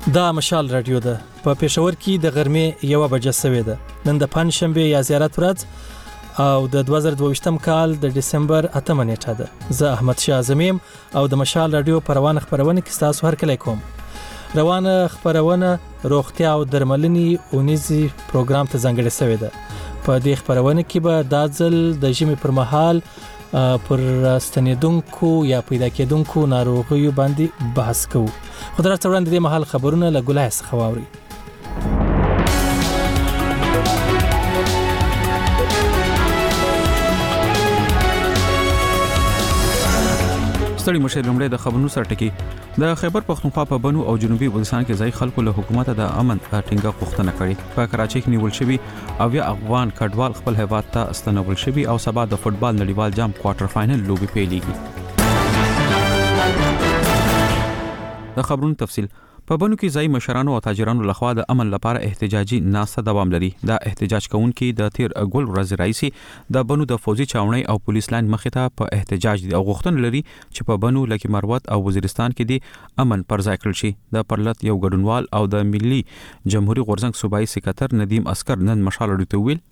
دا مشال رادیو ده په پېښور کې د غرمې 1 بجه سوي ده. نن د پنځشنبه یا زیارت ورځ او د 2022م کال د دسمبر 8 نیټه ده. زه احمد شاه اعظمیم او د مشال رادیو پروانه خبرونه کې تاسو هرکلی کوم. روانه خبرونه روغتیا او درملنې اونیزي پروګرام ته ځانګړی شوی ده. په دې خبرونه کې به د ځل د ژمي پر مهال پر ستنیدونکو یا پیدا کېدونکو ناروغیو باندې بحث کوو. خو درته وړاندې د محل خبرونه له ګلای څخه واوري. ستړي مشه لمړی د خبرونو سرټکی د خیبر پختونخوا په بنو او جنوبي وزیرستان کې ځای خلکو له حکومت د امن ټینګه غوښتنه کړې. په کراچۍ کې نیول شوی او یا افغان کډوال خپل هیواد ته استنول شوی او سبا د فوتبال نړیوال جام کوارټر فائنل لوبي پیلېږي. د خبرونو تفصیل په بنو کې ځای مشرانو او تاجرانو لخوا د امن لپاره احتجاجي ناسته دوام لري. دا احتجاج کوونکي د تیر ګل ورځ رئیسي د بنو د فوجي چاونۍ او پولیس لاین مخې ته په احتجاج دي او غوښتنه لري چې په بنو لکه مروت او وزیرستان کې د امن پر ځای کړل شي. د پرلط یو ګډونوال او د ملي جمهوریت غورځنګ صوبایي سکرټر ندیم اسکر نن مشال اړیته ویل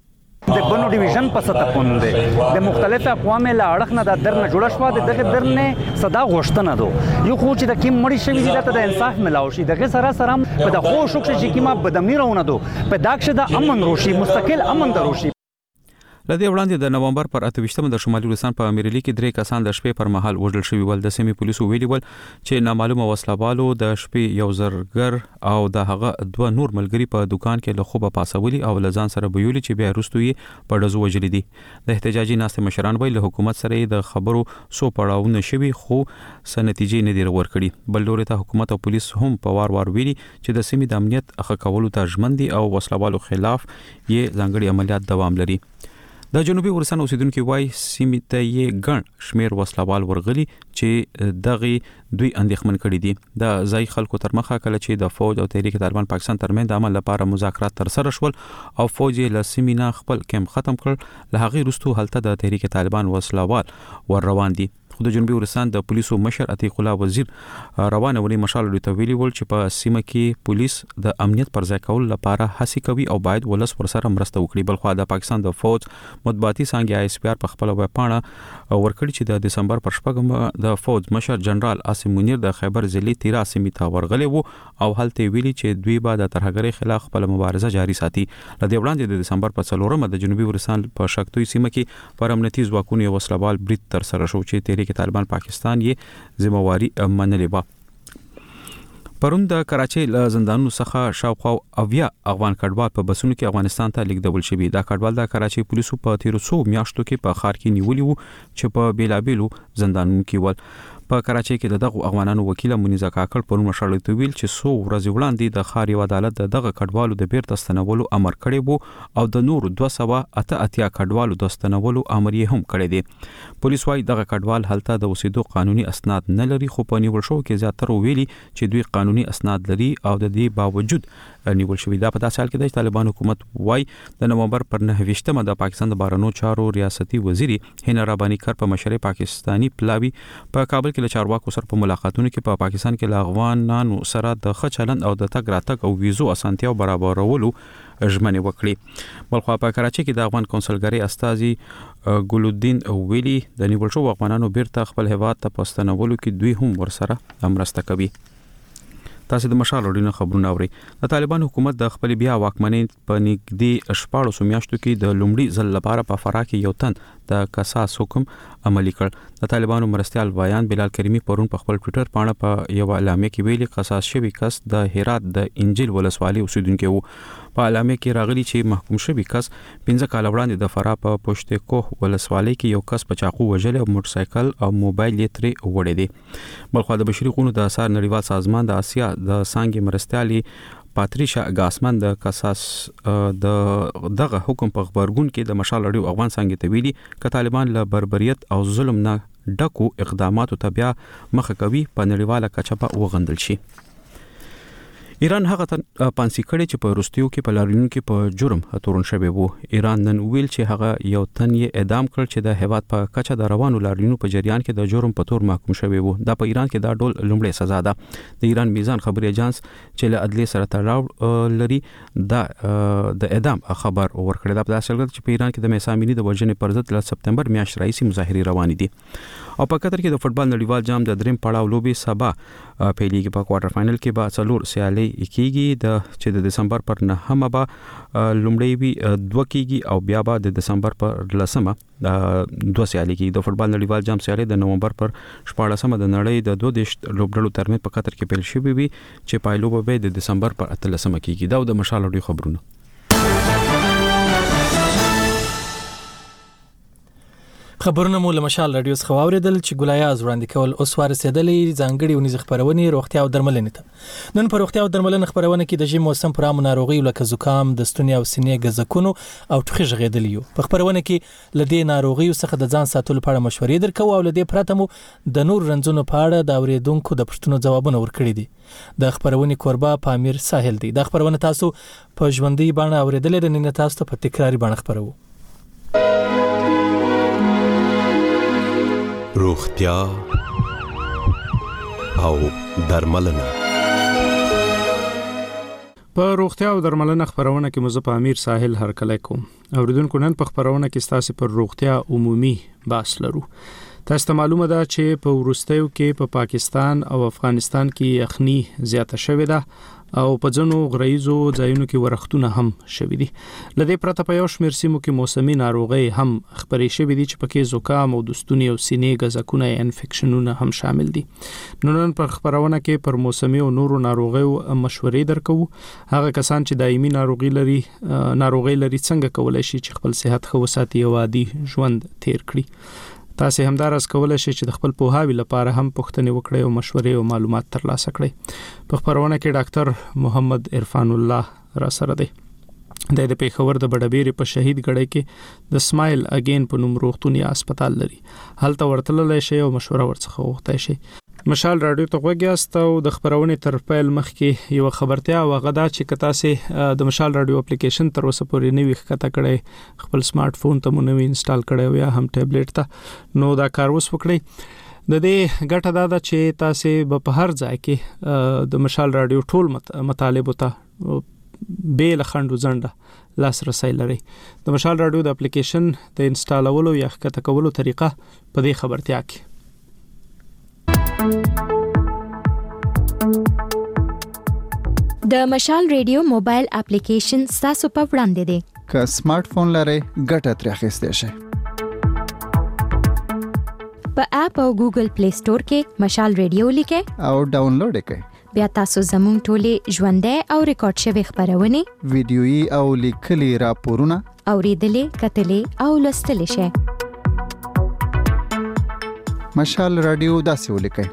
د بنو ډیویژن په سطح باندې د مختلف اقوام له اړخ نه د درنه جوړ شو د دغه درنه صدا غوښتنه دو یو خو چې د کیم مړی شوی د انصاف ملاوي شي دغه سره سره په د خو شوک چې کیما بدامنی راونه دو په داکشه د امن روشي مستقل امن دروشي. لدې وړاندې د نومبر پر 28مه د شمالي وزیرستان په امیرلی کې 3 کسان د شپې پر مهال وژل شوي ول. د سیمې پولیسو ویلي ول چې نامعلومه وسلوالو د شپې یو زرګر او د هغه 2 نور ملګری په دکان کې له خوبه پاسولي او لزان سره بيولي چې بیا وروسته یې په ډزو وجلي دي. د احتجاجي ناستې مشران ویل له حکومت سره د خبرو سو پړاوونه شوي خو سنتیجې نه دی ورکړي. بل لوري ته حکومت او پولیس هم په وار ویلي چې د سیمې د امنیت ښه کولو ته ژمن دي او وسلوالو خلاف یې ځانګړي عملیات دوام لري. د جنوبي ورسان اوسیدونکو وای سیمې ته یې ګڼ شمیر وسلوال ورغلي چې دغه دوی اندېښمن کړي دي. د ځای خلکو تر مخه کله چې د فوج او تحریک طالبان پاکستان ترمن د عمل لپاره مذاکرات تر سره شول او فوج یې له سیمې نه خپل کمپ ختم کړ له هغه وروسته هلته د تحریک طالبان وسلوال ور روان دي. خو د جنوبي ورسان د پولیسو مشر عتیق الله وزیر روانه ولې مشال لري ته ویلي ول چې په سیمه کې پولیس د امنیت پر ځای کول لپاره هڅه کوي او باید ولس ورسره مرسته وکړي. بلخو د پاکستان د فوج مطبوعاتي څنګه آی اس پی آر په خپل ویب پاڼه ورکړي چې د دسمبر پر 8 د فوج مشر جنرال عاصم منیر د خیبر ضلع تیرا سیمې ته ورغلي وو او هلته ویلي چې دوی به د ترهګرۍ خلاف خپل مبارزه جاري ساتي. لدې وړاندې د دسمبر په 4 د جنوبي ورسان په شکتوي سیمه کې پر امنیتي ځواکونو یو وسلوال برید تر سره شو چې تحریک طالبان پاکستان یې ذمہواری منلې و. پرون د کراچۍ له زندانونو څخه شاوخوا 80 افغان کډوال په بسونو کې افغانستان ته لیږدول شوي. دا کډوال د کراچۍ پولیسو په 1300 میاشتو کې په ښار کې نیولي وو چې په بیلابیلو زندانونو کې ول. په کراچۍ کې دغه افغانانو وکیل منیزه کاکړ پرون مشال ته ویل چې 100 ورځې وړاندې د ښار یو عدالت دغه کډوالو د بیرته ستنولو امر کړی وو او د نور 288 کډوالو د ستنولو امر یې هم کړی دی. پولیس وايي دغه کډوال هلته د اوسېدو قانوني اسناد نه لري خو په نیول شو کې زیاتره ویلي چې دوی قانوني اسناد لري او د دې باوجود نیول شوی. دا په داسې حال کې د طالبان حکومت وايي د نومبر پر 9مه د پاکستان د بهرنیو چارو ریاستي وزیر هنا رباني کر په مشرۍ پاکستانی پلاوی په کابل کې له چارواکو سره په ملاقاتونو کې په پاکستان کې له افغانانو سره د ښه چلند او د تګ راتګ او ویزو اسانتیاو برابرولو ژمنې وکړي. بلخو په کراچۍ کې د افغان کونسلګرۍ استازي ګلودین ویلي د نیول شو افغانانو بیرته خپل هیواد ته پستنولو کې دوی هم ورسره مرسته کوي. تاسو د مشال وړاندې خبرونه اورئ. د طالبان حکومت د خپل بیا واکمنۍ په نږدې 14 میاشتو کې د لومړي ځل لپاره په فراه کې یو تن د قصاص حکم عملی کړ. د طالبانو مرستيال بیان بلال کریمی پرون په خپل ټوئیټر پاڼه په یو اعلامیه کې ویلي قصاص شوی کس د هرات د انجیل ولسوالۍ اوسیدونکو وو. په اعلامیه کې راغلي چې محکوم شوی کس 15 کال وړاندې د فراه په پشت کوه ولسوالۍ کې یو کس په چاقو وژل او موټرسایکل او موبایل یې ترې وړی دی. بلخو د بشري حقوقو د اثار نړیوال سازمان د آسیا د څانګې مرستيالي پاتریشا ګاسمن د قصاص دغه حکم په خبرګون کې د مشال اړیو افغان څنګه ته ویلي ک طالبان له بربریت او ظلم نه ډکو اقداماتو ته بیا مخه کوي په نړیواله کچه په وغندل شي. ایران هغه پانسي کړي چې په روسیو کې په لاریون کې په جرم تورن شوی وو. ایران نن ویل چې هغه یو تن یې اعدام کړ چې د هیواد په کچه د روانو لاریونونو په جریان کې د جرم په تور محکوم شوی وو. دا په ایران کې دا ډول لومړی سزا ده. د ایران میزان خبري اژانس چې له عدلیه سره تړاو لري دا د اعدام خبر ورکړی. دا په داسې حال کې چې په ایران کې د میسامینی د وژنې پر ضد له سپتمبر میاشتې راهیسې مظاهرې روانې دي. او په قطر کې د فوتبال نړیوال جام د دریم پړاو لوبي سبا پیلېږي. په کوارټر فائنل کې به څلور سیالي کېږي چې د دسمبر پر 9 به لومړی وي 2 کېږي او بیا به د دسمبر پر 10 2 سیالي کېږي. د فوتبال نړیوال جام سیالي د نومبر پر 14 د نړۍ د 2 لوبډلو ترمنځ په قطر کې پیل شوې وي چې پایلو به د دسمبر پر 13 کېږي. دا د مشال اډیو خبرونه. خبرونه مو له مشال رادیو څخه واوریدل چې ګلایاز وړاندې کول اوس ورسېدلې ځانګړي ونیز خبرونه روغتیا او درملنې ته. نن په روغتیا او درملنې خبرونه کې د ژمي موسم پر عامو ناروغیو لکه زکام، د ستوني او سینې ګزکونو او ټوخي ژغېدل یو. په خبرونه کې لدې ناروغیو څخه د ځان ساتلو لپاره مشورې درکو او لدې پرته مو د نور رنځونو په اړه د اوریدونکو د پوښتنو ځوابونه ورکړي دي. د خبرونه کوربه پامیر ساحل دی. د خبرونه تاسو په ژوندۍ باندې اوریدلې د نن تاسو ته په تکراری باندې خبرو. روغتیا او درملنه. په روغتیا او درملنه خبرونه کې مزه پامیر ساحل هرکلی کوم. اوریدونکو نن په خبرونه کې تاسو پر روغتیا عمومي بحث لرو. تاسو ته معلومه ده چې په ورستیو کې په پاکستان او افغانستان کې یخني زیاته شوې ده او په ځینو غریزو ځایونو کې ورښتونه هم شوي دي. لدې پرته په یو شمېر سیمو کې موسمي ناروغۍ هم خبرې شوي دي چې پکې زکام او د ستوني او سینې ګزکونه انفیکشنونه هم شامل دي. نن په خبرونه کې پر موسمي او نورو ناروغیو مشورې درکو. هغه کسان چې دایمي ناروغي لري څنګه کولای شي چې خپل صحت ښه وساتي او عادي ژوند تیر کړي. تاسو همدارس کولای شئ چې د خپل پوهاوي لپاره هم پوښتنې وکړئ او مشورې او معلومات ترلاسه کړئ. په خبرونه کې ډاکټر محمد عرفان الله را سره دی. د پیښور د بډبېرې په شهید ګړی کې د سمایل اگین په نوم روغتوني هسپتال لري. هلته ورتللی شئ او مشوره ورڅخه وغوښتئ شئ. مشال رادیو ته غوږیاست او د خبرونه تر پیل مخکې یو خبرتیا وغدا چې کتاسه د مشال رادیو اپلیکیشن تر اوسه پورې نوې ښکته کړئ، خپل سمارټ فون ته مو نوې انسټال کړئ یا هم ټابلیټ ته، نو دا کار وس وکړئ. د دې ګټه دا ده چې تاسو په هر ځای کې د مشال رادیو ټول مطالب ته بیل خندو زنده لاسرسي لري. د مشال رادیو د اپلیکیشن د انسټالولو یا ښکته کولو طریقه په دې خبرتیا کې. د مشال ریډیو موبایل اپلیکیشن تاسو په وړاندې دی. که سمارټ فون لرئ ګټه ترې اخیستی شئ. په اپ او ګوګل پلی سٹور کې مشال ریډیو لیکئ او ډاونلوډ کړئ. بیا تاسو زموږ ټولې ژوندۍ او ریکارډ شوی خبرونه، ویډیويي او لیکلي راپورونه اوریدلې، کتلې او لوستلې شئ. مشال رادیو داسې ولیکئ: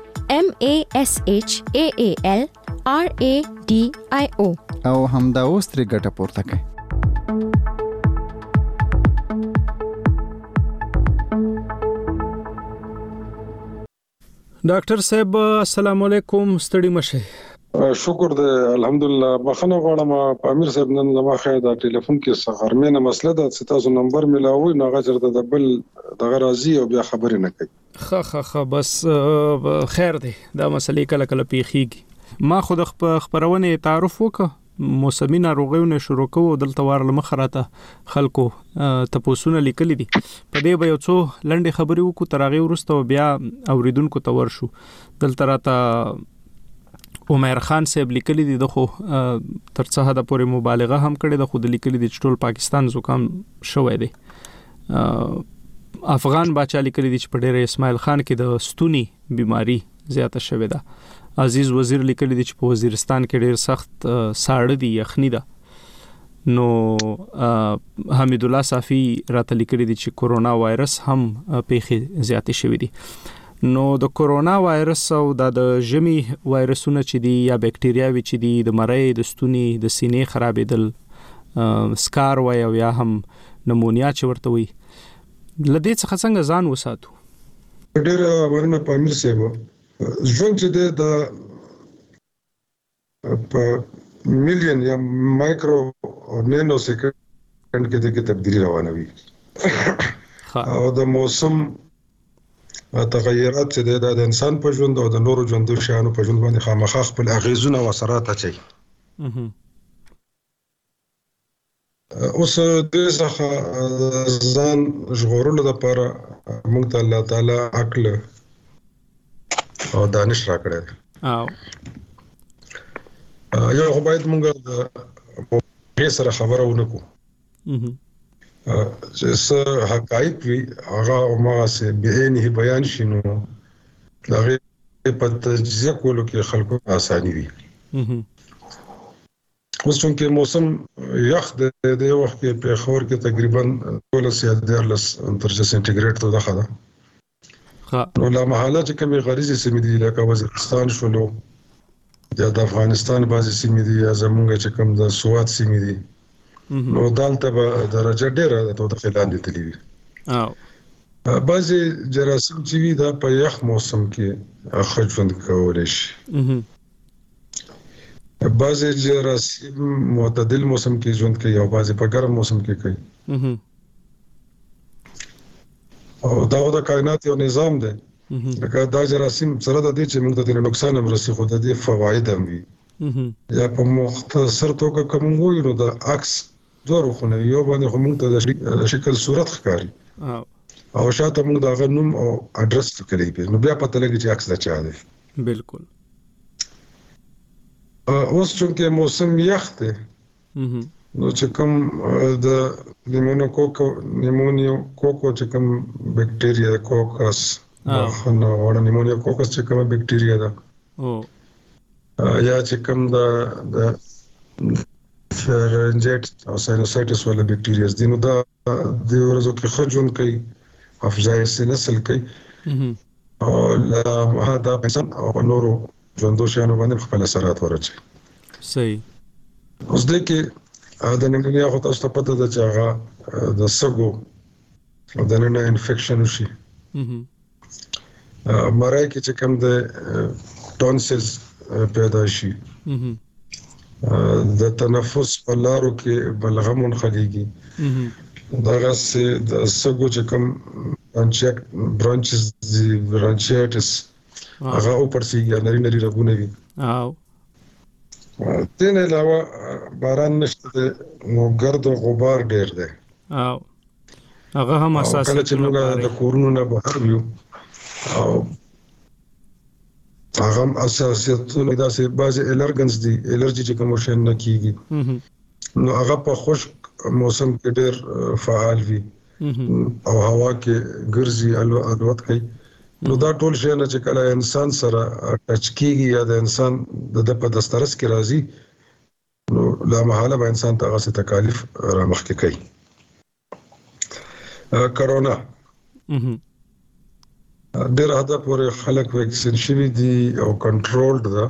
MASHAALRADIO او همدا اوس ترې ګټه پورته کړئ. ډاکټر صاحب السلام علیکم، ستړي مشه. شکر دې الحمدلله. بخنه غواړم امیر صاحب، نن زما خیر دا ټلیفون کې سغرمنه مسله ده چې تاسو نمبر ملاوي نو هغه چرته د بل دغه راځي او بیا خبرې نه کوي. خه بس خیر دی، دا مسلې کله کله پیخیږي. ما خود خبرونه تعارف وکړ، موسمي ناروغیونه شروع کوو دلته ورل مخراته خلکو تپوسونه لیکل دي. په دې به یو څو لنډې خبرې وکړو، تر هغه وروسته بیا اوریدونکو ته ورشو. دلته راته عمر خان صاحب لیکل دي، دغه تر څه حد پورې مبالغه هم کړې ده، خود لیکل دي چې ټول پاکستان زکام شوی دی. افغان باچا لیکل دي چې په ډېر اسماعیل خان کې د ستوني بیماری زیاته شوې ده. عزیز وزیر لیکل دي چې په وزیرستان کې ډېر سخت ساړه دي، یخني ده. نو حمید الله صافی راته لیکل دي چې کورونا وایرس هم پیښې زیاتې شوې دي. نو د کورونا وایرس او د ژمي وایرسونه چې دي یا بکټریاوي چې دي د مړۍ، د ستوني، د سینې خرابېدل، سکار وای او یا هم نمونیا چې ورته وي، لدې څخه څنګه ځان وساتو؟ ډېر ورنه پامیر صاحب ژوند چې د په میلیون یا مایکرو او نینو سکند کې د تبدیلی روانه وي او د موسم تغیرات چې د انسان په ژوند او د نورو ژوندو شیانو په ژوند باندې خامخا خپل اغیزونه او اثرات اچي. اوس د ځخه ځان ژغورلو لپاره موږ ته الله تعالی عقل او دانش راکړی یو خو باید موږ د سره خبره ونکړو چې څه حقایق وي هغه هماغسې بعینه بیان شي نو د هغې په تجزیه کولو کې خلکو اساني وي. اوس چونکې موسم یخ د دې وخت کې پېښور کې تقریبا 12 یا 13 درجه سنټیګریډ ته ده نو لا محاله چې کومې غریزي سیمې دي لکه وزیرستان شولو یا د افغانستان بعضې سیمې دي یا زمونږ چې کوم د سوات سیمې دي نو دالته به درجه ډېره د تودوخې لاندې تللي وي. بعضې جراثیم چې وي دا په یخ موسم کې ښه ژوند کولی شي. بعضې جراثیم معتدل موسم کې ژوند کوي او بعضې په ګرم موسم کې کوي او دا د کائنات یو نظام دی. لکه دا جراثیم سره د دې چې موږ ته نقصان هم رسي خو د دې فواید هم وي یا په مختصر توګه که موږ ووایو نو د عکس دوه رخونه یو باندې خو موږ ته د شکل صورت ښکاري او شاته موږ د هغه نوم او اډرس لیکلی وي نو بیا پته لګي چې عکس د چا دی. بالکل. اوس چونکې موسم یخ دی نو چې کوم د نیمونیا کوکو چې کوم بکټیریا کوکس وړه نیمونیا کوکس چې کوم بکټیریا ده یا چې کوم د فرنجایټ او ساینوسایټس ولا بکټیریاز دي نو دا د ورځو کې ښه ژوند کوي افزایش نسل کوي او دا انسان او نورو ژوندو شیانو باندې خپل اثرات ورچي. صحیح. اوس دې کې د نیمونیا خو تاسو ته پته ده چې هغه د سږو د ننه انفیکشن وشي مرای کې چې کوم د ټونسلز پیدا شي د تنفس په لارو کې بلغم منخلیږي دغه سه د سږو چې کوم برانچز برانچایټس هغه اوپرسیږي نری نری رګونه وي دین علاوه باران نشته نو ګرد او غبار ډیر دی هغه هم اساس کله چې موږ د کورونو نه بهر یو او هغه اساسیتونه داسې بعضې الرجنز دي الرجي چې کوم شی نه کیږي نو هغه په خشک موسم کې ډېر فعال وي او هوا کې ګرځي الوت کوي نو دا ټول شی نه چې کله انسان سره ټچ کیږي یا د انسان د په دسترس کې راځي نو لا محاله به انسان ته هغه تکالیف رامخکې کوي. کرونا ډېر حد پورې خلک ویکسین شوي دي او کنټرولډ ده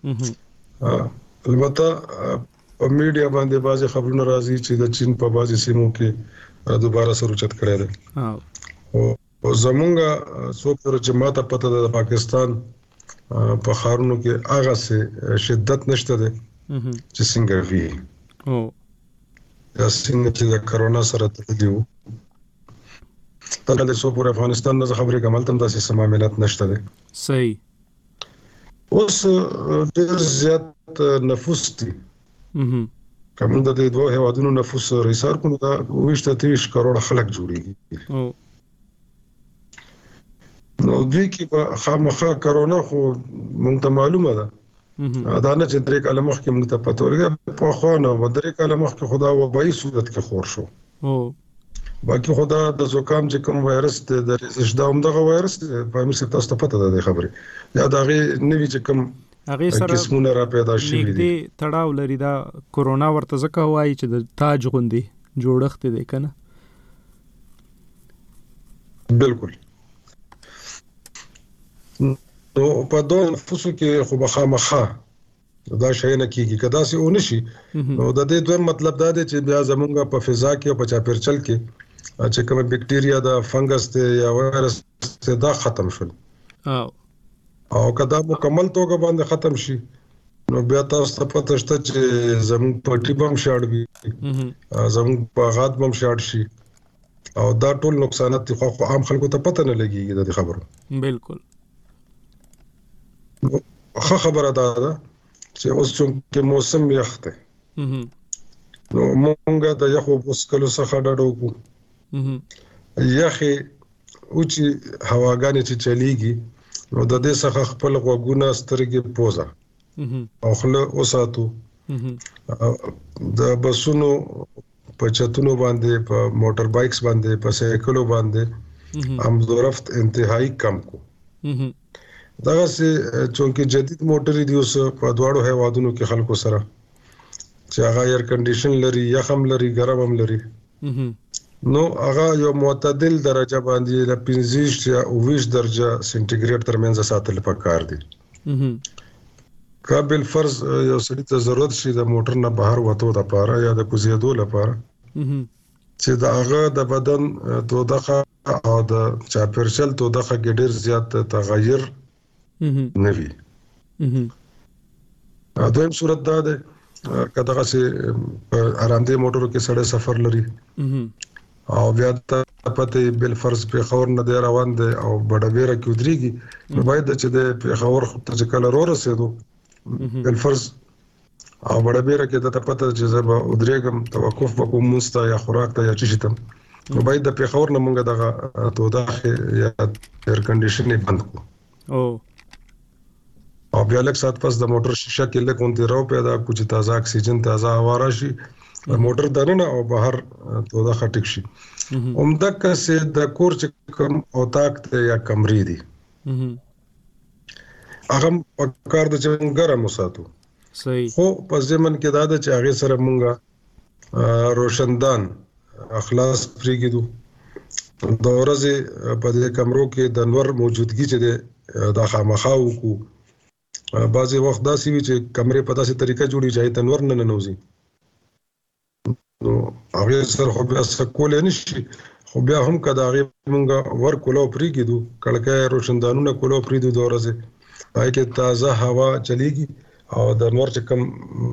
البته په میډیا باندې بعضې خبرونه راځي چې د چین په بعضې سیمو کې دوباره سر اوچت کړی دی او زمونږ څو پورې چې ماته پته ده د پاکستان په ښارونو کې هغسې شدت نشته دی چې څنګه وي یا څنګه چې د کرونا سره تړلي وو تل څو پورې افغانستان نه خبرې کوم تم داسې معاملات نشته دي. صحیح. اوس ډېر زیات نفوس دي کوم د دې دوه هیوادونو نفوس ریسار کوو دا 23 کروڑ خلک جوړيږي نو دوی کې په خامخا کرونا خو مونږ ته معلومه ده دا نه چې درې کاله مخکې مونږ ته پته ولګي په خو نه درې کاله مخکې خدا وبای صورت کې خور شو باقي خدا د زکام چې کوم وایرس د رشدا همدغه وایرس په امیر څه تاسو ته پته ده خبره یا دا غي نوی چې کوم هغه سره قسمونه را پیدا شي دي تړاو لري دا کورونا ورته ځکه وایي چې د تاج غوندي جوړښت دی کنه. بالکل. نو په دوه نفوسو کې خو بخامخه دا شی نه کیږي کدا سي اونشي نو د دې دوه مطلب دا دی چې بیا زمونږ په فضا کې او په چاپیرچل کې چې کوم بکټیریا دا فنګس ته یا وایرس ته دا ختم شول او کدا مکمل توګه باندې ختم شي نو بیا تاسو ته پته شته چې زموږ پټي بم شاړ وي زموږ باغات بم شاړ شي او دا ټول نقصانات دي خو عام خلکو ته پته نه لګيږي د خبرو بالکل خو خبره ده چې اوس چې موسم یخ دی نو مونږه د یخو بوسکلو څخه ډډه وکړو یخي او چې هواګانې چې چلیږي نو د دې څخه خپل غوږونه سترګې پوزه او خله اوساتو د بسونو په چتونو باندې په موټر بایکس باندې په سایکلو باندې هم ضرفت انتهایی کم کو دا سه چونکه جدید موټر دی اوس په دواړو هیوادونو کې خلکو سره چې هغه ایر کنډیشن لري یا هم لري ګرم هم لري نو هغه یو معتدل درجه باندې ل 15 یا 20 درجه سنټیګریډ ترمنځ ساتل پکار دي قابل فرض یو سړي ته ضرورت شي د موټر نه بهر وته د پاره یا د کوزیدو لپاره چې دا هغه د بدن تودخه او د چاپرشل تودخه کې ډیر زیات تغیر نوي دویم صورت دا ده کداغه سي آرامدې موټرو کې سړی سفر لري او بیا ته پته بل فرض په خور نه دی روان دي او بډویره کې ودرېږي نو باید چې د خور ته کله ورسېدو بل فرض او بډویره کې د پته چې زما ودرېګم توقف وکوم مستا یا خوراک ته یا چشتم نو باید د خور نه مونږه دغه توداخه یا ایر کنډیشن بند کو او بیا لک سات پس د موټر شیشه کې لکه اونته راو پیدا کوم تازه اکسیجن تازه هوا راشي موټر دننه او بهر توداخه ټیک شي عمده کسه د کور چې کوم او طاقت یا کمرې دي هغه کار د چې ګرم وساتو صحیح خو په ځمن کې دا د چې هغه سره مونږه روشندان اخلاص پریږدو د ورځې په دې کمرو کې د نور موجودګي چې د خامخاو کو بعضی وخت داسې وي چې کمرې په داسې طریقه جوړي چې د نور نه نوځي نو هغه سره خو بیا سکول نشي خو بیا هم کدا هغه مونږه ور کولو پریږدو کلکه روشندانونه کولو پریږدو د ورځې پای کې تازه هوا چلیږي او د نور چې کم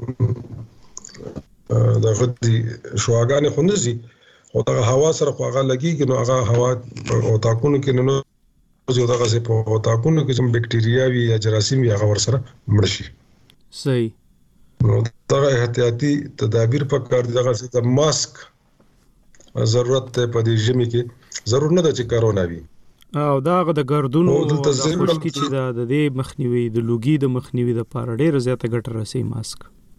د غدي شواګانې خونځي او دا هوا سره خو هغه لګيږي نو هغه هوا او تاکونو کې نو زه دا غزه په تاکونو کې چې بکټیریا وي یا جراثیم وي هغه ور سره مړ شي صحیح نو دا احتیاطي تدابیر په کار دي دغه د ماسک ضرورت ته په دې ژمي کې ضرور نه ده چې کرونا وي او دا د ګردونو د خوشکی چې د دې مخنیوي د لوګي د مخنیوي د پاره ډېر زیاته ګټه رسي ماسک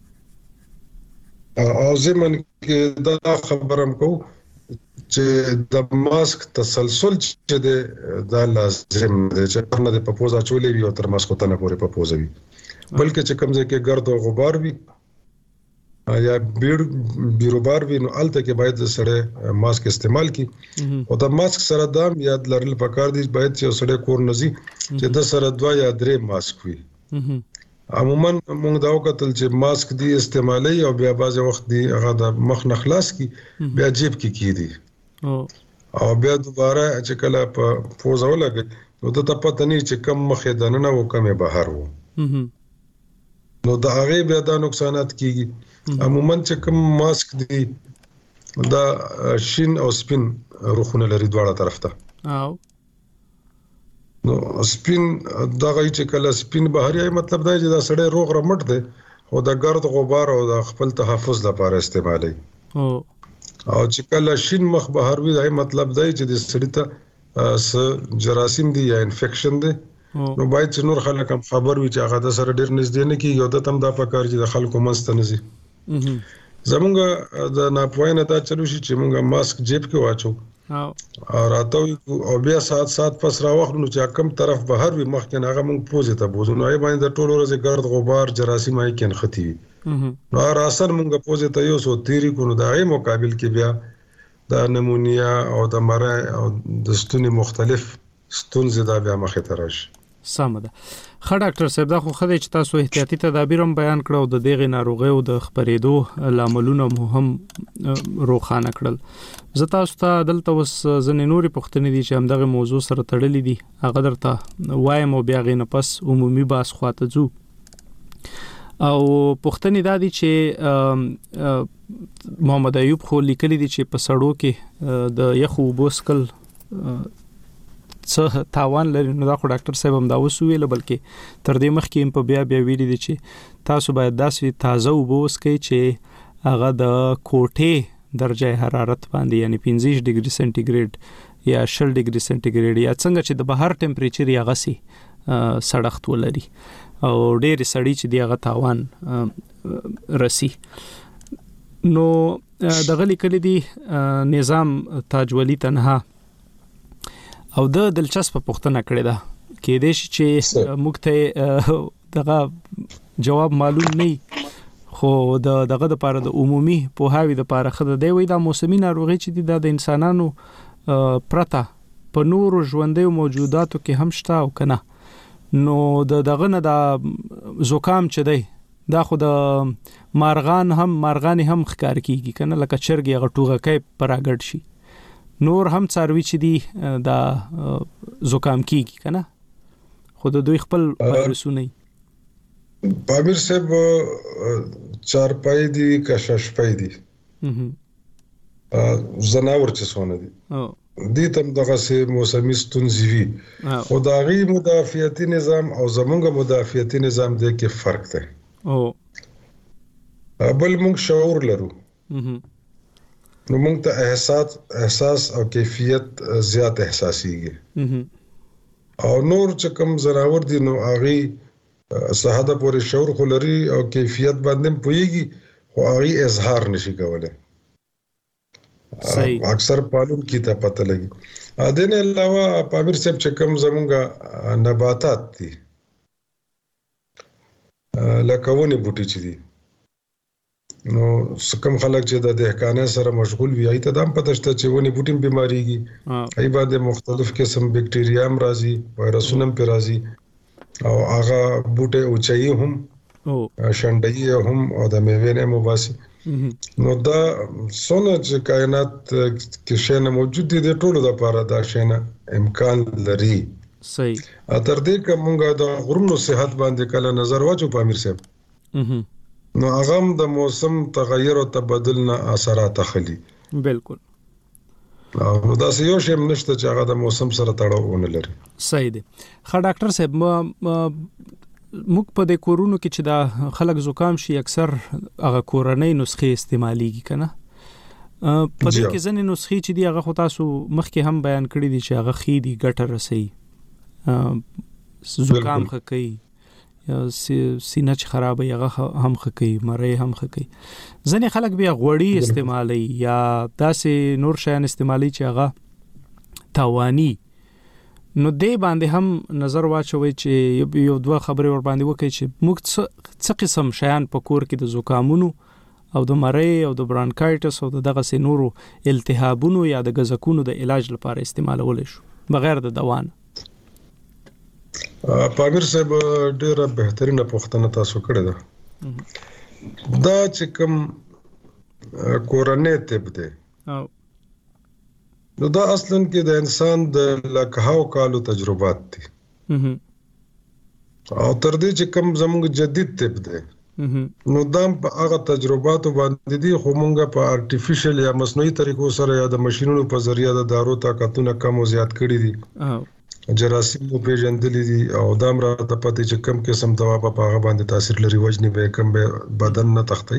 او زمن کې دا خبرم کو چې د ماسک تسلسل چې د لازم دی چې نه د پپوزا چولې وي او تر ماسک ته نه پورې پپوزا وي بلکې چې کمزې کې ګرد او غبار وي یا بیروبار وي نو الته کې باید سړی ماسک استعمال کی او د ماسک سره دام یاد لرل پکار دي باید چې سړی کور نزي چې د سره 2 یا 3 ماسک وي عموما موږ دا وکتل چې ماسک دی استعمالي او بیا بعض وخت دی هغه د مخ نخلاص کی بیا جیب کې کیدی او بیا دوباره چې کله په پوزا ولګي نو د پته نه چې کم مخې دننه او کمه بهر وو نو دا هغه بیا د نقصانات کیږي عموما چې کوم ماسک دی دا شین او سپین روخونه لري دواړه طرف ته او نو سپین دا غي چې کله سپین بهري مطلب دا چې دا سړی روغ رمټ دی او د ګرد غبار او د خپل تحفظ لپاره استعمالي او چې کله شین مخ بهر وي دا مطلب دی چې د سړی ته جراثیم دی یا انفیکشن دی نو باید چې نور خلک هم خبر وي چې هغه د سره ډیر نږدې نه کیږي او د تم دا پکار چې د خلکو منځ ته نزي زمونږ د ناپوهنه دا چلو شي چې مونږه ماسک جیب کې واچو او راته او بیا سات پس را وخت نو چې کم طرف بهر وي مخکې هغه مونږ پوزې ته بوزو نو باندې د ټولو ورځې ګرد غبار جراثیم یې کین ختی نو راسن مونږ پوزې ته یو سو تیری کو نو دغه مقابل کې بیا د نمونیا او د مرای او د ستوني مختلف ستونزې دا بیا مخې ته راشي سم ده خا ډاکټر صاحب دا خو خدای چې تاسو احتیاطي تدابیر هم بیان کړو د دغه ناروغي او د خبرېدو لاملونه مهم روخانه کړل زه تاسو ته دلته وس زنه نوري پښتنې دي چې هم دغه موضوع سره تړلې دي هغه درته وایم او بیا غي نه پس عمومي باس خواته ځو او پښتنې دا دي چې محمد ایوب خو لیکلي دي چې په سړو کې د یخو بوسکل څه تاوان لري. نو دا خو ډاکټر صاحب هم دا وسویل، بلکې تر دې مخکې هم په بیا ویلي دي چې تاسو باید داسې تازه اوبه وڅښئ چې هغه د کوټې درجه حرارت باندې یعنی 15 ډیګري سنټیګریډ یا 20 ډیګري سنټیګریډ یا څنګه چې د بهر ټمپریچر یا غسي سړښت ولري او ډېر سړی چې دی هغه تاوان رسی. نو دغه لیکلي دي نظام تاجولی تنها او د دلچسپ پوښتنه کړې ده کې دې چې موږ ته دغه جواب معلوم نه، خو دغه د پاره د عمومي پوهاوی د پاره خد دی وي دا موسمي ناروغي چې د انسانانو پرته په نورو ژوندۍ موجوداتو کې هم شته او کنه. نو دغه نه د زکام چې دی دا خو د مارغان هم ښکار کیږي کنه، لکه چرګ یا غټوغه کې پراګړ شي. نور هم څاروي چې دي دا زکام کیږي کنه، خو د دوی خپل وایرسونه. پامیر صاحب چارپای دي کششپای دي زناور چې سونه دي دي تم دغه سه موسمي ستونزې وي، خو د غي مدافعتي نظام او زمونږ مدافعتي نظام د کې فرق دی. بل موږ شعور لرو، نو موږ ته احساس او کیفیت زیات احساسيږي، او نور چې کوم زناور دي نو هغه صحاده پورې شعور خو لري او کیفیت باندې پويږي، خو هغه اظهار نشي کولای. اکثر پالون کی ته پته لګي. دنه علاوه پامیر صاحب چې کوم زمونږه نباتات دي لکه ونی بوټي چې دي، نو سکم خلک چې د دهقانۍ سره مشغول وي ایته دام پته شته چې ونی بوټیم بیماریږي، ای باندې مختلف قسم بکټریا هم راځي، وایرسونه هم راځي، او هغه بوټي اوچایي هم شنډي هم او د میوې نه مباسي. نو دا څونه چې کائنات کې شنه موجود دي د ټولو لپاره دا شنه امکان لري. صحیح. تر دې کومه د غرونو صحت باندې کله نظر واچو پامیر صاحب، نو هغه د موسم تغیر او تبدل نه اثرات اخلي. بالکل. او دا یو شی نشته چې هغه د موسم سره تړاو ونه لري. صحیح دی. خا ډاکټر صاحب موږ په د کورونو کې چې دا خلک زکام شي اکثر هغه کورنۍ نسخې استعماليږي کنه. په دې کې ځنې نسخې چې دی هغه خو تاسو مخکې هم بیان کړی دي چې هغه خېدي ګټه رسي، زکام خکې یا سینه چې خرابه هغه هم خکې، مړی هم خکې. ځنې خلک بیا غوړي استعمالي یا داسې نور شیان استعمالي چې هغه تاواني. نو دې باندې هم نظر واچوي چې یو دوه خبرې ور باندې وکړي چې موږ څه قسم شیان په کور کې د زکامونو او د مړی او د برانکایټس او دغه سي نورو التهابونو یا د غزکونو د علاج لپاره استعمالول شو بغیر د دوان. پامیر صاحب ډیره بهترینه پوښتنه تاسو کړې ده. دا چې کوم کورنۍ طب دی نو دا اصلا کې د انسان د لکهاو کالو تجربات دي، او تر دې چې کوم زموږ جدید طب دی نو دا په هغه تجرباتو باندې دي، خو مونږه په ارتفیشل یا مصنوعي طریقو سره یا د ماشينونو په ذریعہ د دارو طاقتونه کم او زیات کړي دي، جراثیم په پیژندلې دي، او دا مرته پته چې کم قسم دوا په هغه باندې تاثیر لري، وجنی به کم به بدن نه تختی.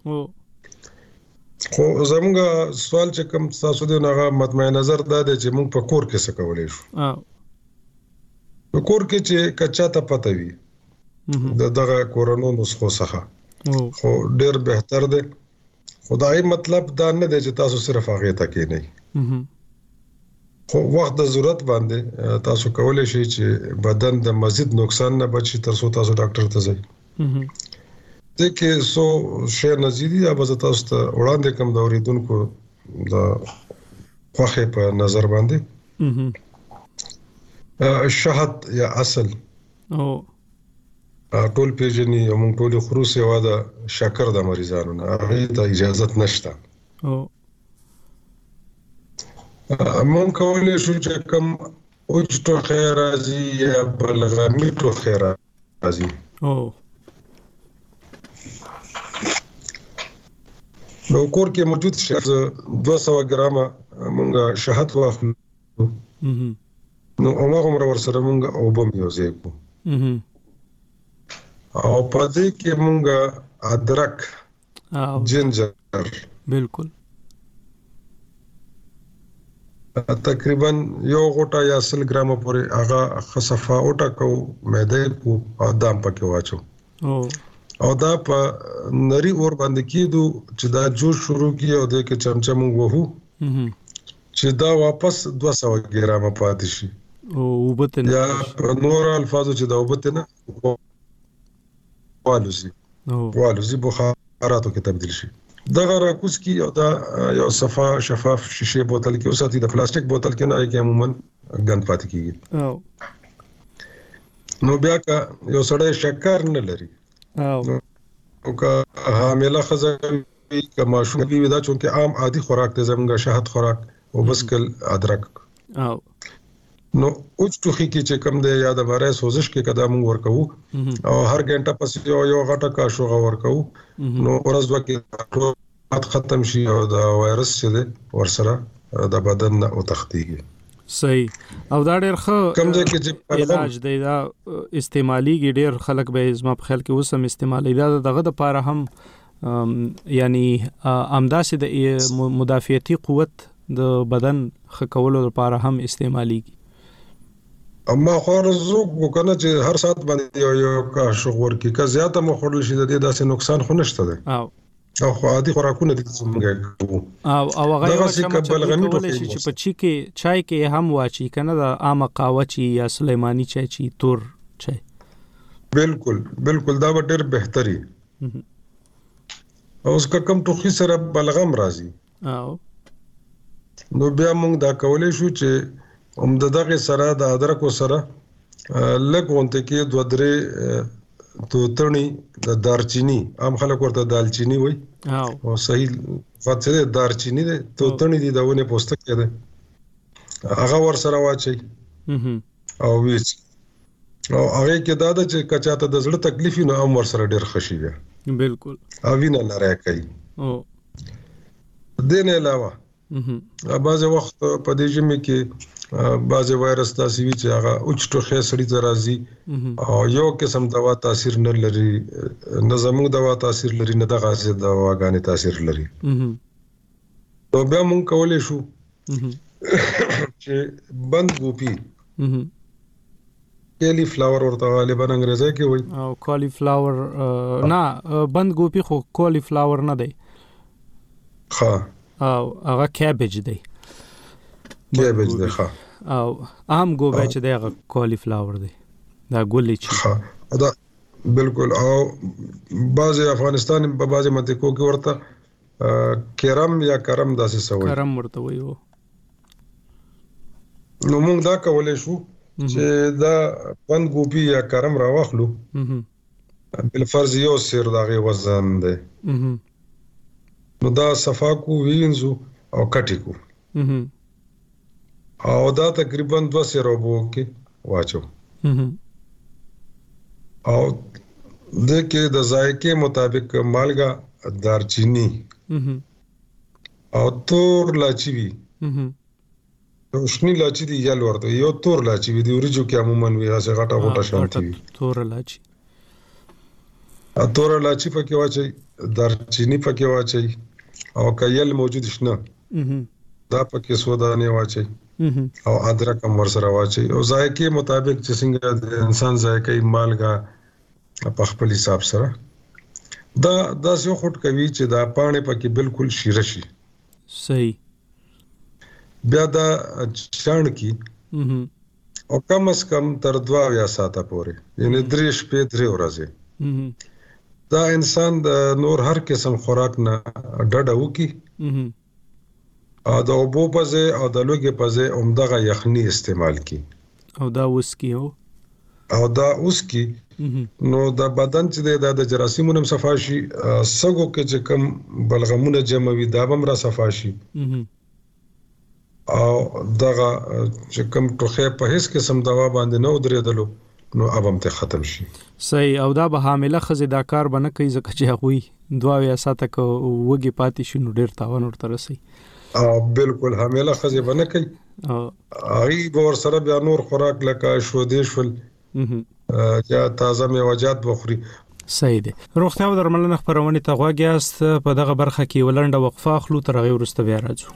خو زموږ سوال چې کم تاسو دی هغه مطمئن نظر دا دی چې موږ په کور کې څه کولای شو. په کور کې چې کچا ته پته وي دغه کورونو نسخو څخه خو ډیر بهتر دی. خدای مطلب دا نه دی چې تاسو صرف هغه ته کې نه، خو وخت د ضرورت باندې تاسو کولای شئ چې بدن د مزید نقصان نه بچي تر څو تاسو ډاکټر ته ځئ. دغه سو شیر نزيدي یا به تاسو ته وړاندې کوم د اوریدونکو د خوخه په نظر باندې شهد یا اصل ټول پیژني، موږ ټول خروس یو د شکر د مریضانو نه هغه ته اجازه نشته. مونږ کولای شو چې کوم اوچتو خیر راځي یا بلغمی تو خیر راځي نو کور کې موجود شي 200 ګرام مونږه شهد واخلو نو هغه ور سره مونږه او بم یوځای کو او پدې کې مونږه ادرک جنجر بالکل تقریبا 1 غوټه یا 100 ګرام پورې هغه خصفه اوټه کو مېده کو او دام پکې واچو او دا په نری اور باندې کېدو چې دا جوش شروع کیو د کې چمچا مونږ وو چې دا واپس 200 ګرام پاتې شي او وبته یا نور الفاظو چې دا وبته نه والوزي بخاراتو کې تبدیل شي دغه راکوس کی او دا یو صفا شفاف شیشه بوتل کې اوساتي د پلاستیک بوتل کې نه کې عموما ګند پاتې کیږي نو بیا کا یو سړی شکر نه لري او کا حامله خزه کا ماشوم وی دا چې عام عادي خوراک ته زمونږه شهد خوراک او بس کل ادرک نو اوچ ټوخي کې چې کم دی یا د بارے سوزش کې قدم ورکو او هر غنټه پس یو غټه کا شوغه ورکو نو ورځ وکړه ختم شي او دا وایرس چې دی ورسره د بدن او تختیږي صحیح او دا ډېر ښه کم ځای کې چې علاج دی دا استعمالي ډېر خلک به زما په خیال کې اوس هم استعمالي دا دغه د پاره هم یعنی امداسه د مدافعتي قوت د بدن خکولو لپاره هم استعمالي اما خورزو کنه چې هر سات باندې یو کا شغور کې کا زیاته مخورل شي د دې داسې نقصان خو نشته ده او خو عادي خوراکونه دي څنګه او هغه چې بلغمي ټوکې چې په چی کې چای کې هم واچي کنه د عام قهوه چی یا سلیمانی چای چی تور چای بالکل دا ډېر بهتري او اس کا کم ټوخي سره بلغم راځي نو بیا موږ دا کولای شو چې دغه سره د ادرکو سره لګونته کې دوه درې توتنی د دارچینی عام خلک ورته دالچینی وای او صحیح فاصله دارچینی ده توتنی دي دونه پوسټ کې ده هغه ور سره واچي او ویچ او هغه کې دا د چې کچاته د زړه تکلیف نه هم ور سره ډیر خوشي وي بالکل او وینه لاره کوي او دین علاوه بعض وخت په دې جمع کې بعض وایرس تاسو وی چې هغه اوچ ټوخه سړی درازي او یو قسم دوا تاثیر نه لري نه زموږ دوا تاثیر لري نه دغه څه دواګانې تاثیر لري نو بیا مونږ کولای شو چې بند ګوپی کیلی فلاور ورته غالبا انګریزي کې وای او کالی فلاور نه بند ګوپی خو کالی فلاور نه دی ها او هغه کیبج دی ښه او عام ګوبی چې دی هغه کالی فلاور دی دا ګولې چې دا بالکل او بعض افغانستان په بعض منطقو کې ورته کرم یا کرم داسې سوي کرم ورته وایي نو موږ دا کولای شو چې دا بند ګوبی یا کرم راوخلو بل فرض یو سیر دغه وزن دی نو دا صفاکو وینځو او کټی کو او دا تقریبا 2 سیرو بو کې واچو او د کې د ذایقې مطابق مالګه دارچینی او تور لاچی وی روشنی لاچی دی یل ورته یو تور لاچی وی دی ورجو کې عموما وی هغه غټه غټه شانتي تور لاچی تور لاچی پکې واچي دارچینی پکې واچي او کایل موجود شنه دا پکې سودانه واچي او ادرک هم ورسره واچي او ذایقې مطابق چې څنګه د انسان ذایقې مالګه په خپل حساب سره دا داسې خټ کوي چې دا پانه پکې بالکل شیره شي صحیح بیا دا چاڼ کی او کم از کم تر 2 یا ساعته پورې یعنی 3 شپې 3 ورځې دا انسان د نور هر قسم خوراک نه ډډه وکي او د اوبو پزه او د لوګي پزه عمدغه یخني استعمال کی او دا وسکی نو د بدن چې د جراثیمونو صفاشي سګو کې چې کم بلغمونه جمع وي دا بم را صفاشي او دغه چې کم ټوخه په هیڅ قسم دوا باندې نه درېدلو نو ابم ته ختم شي صحیح او دا به حامله خزه دا کار بنه کوي ځکه چې هغوی دوا یا ساته کو وګي پاتې شنو ډیر تاوان ورته رسي. بالکل حامله خزه بنه کوي هغه ګور سره بیا نور خوراک لکه شو دې شول یا تازه میوجات بخوري. صحیح دی. روغتیا او درملنه خبرونه ته غواګیاست. په دغه برخه کې ولنډه وقفه اخلو تر هغه وروسته بیا راځو.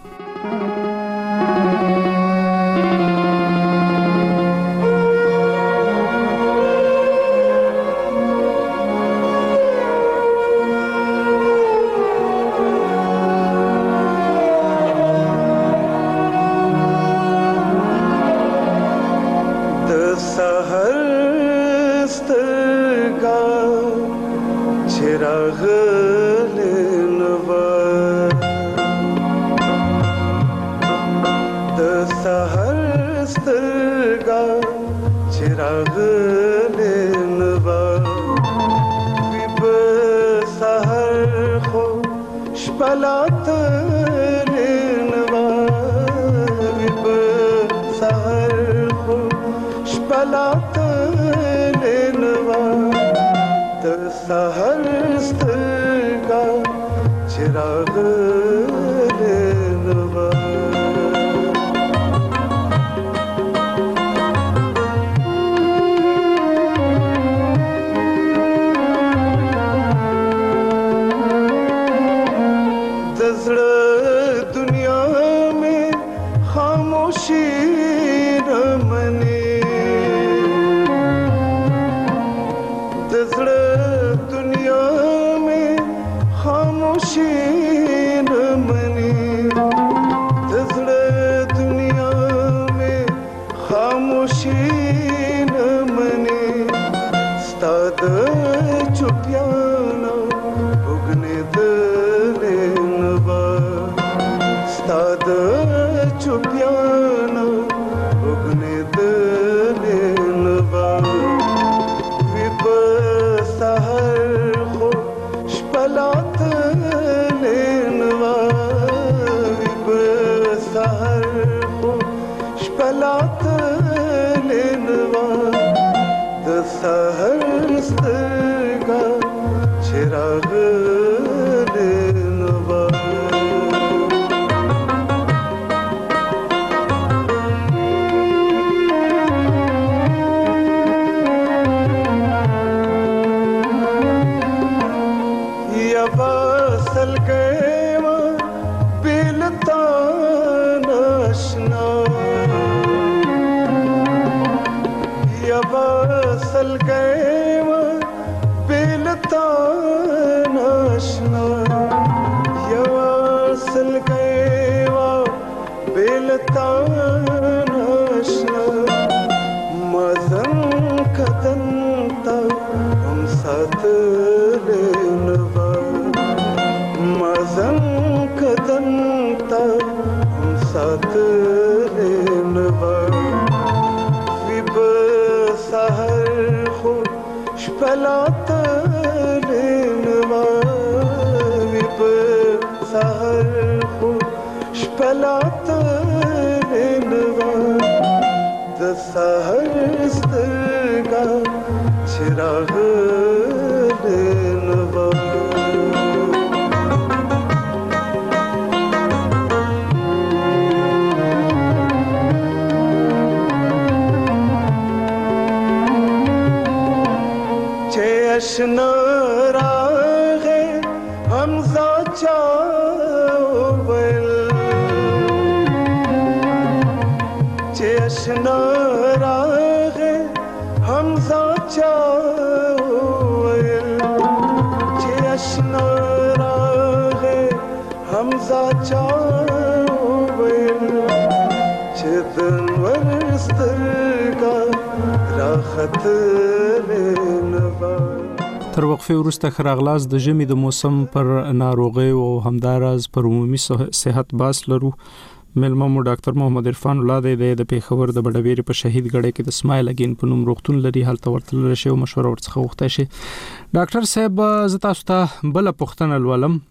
تر وقفه وروسته خراغلاس د ژمي د موسم پر ناروغي او همدارز پر عمومي صحت باس لرو. ملما مو ډاکټر محمد عرفان الله د پیښور د بډویر په شهید غړې کې د سمایل اگین په نوم روغتون لري. هلته ورتل شي او مشوره ورڅخه وخته شي. ډاکټر صاحب ز تاسو ته بل پوښتنه ولم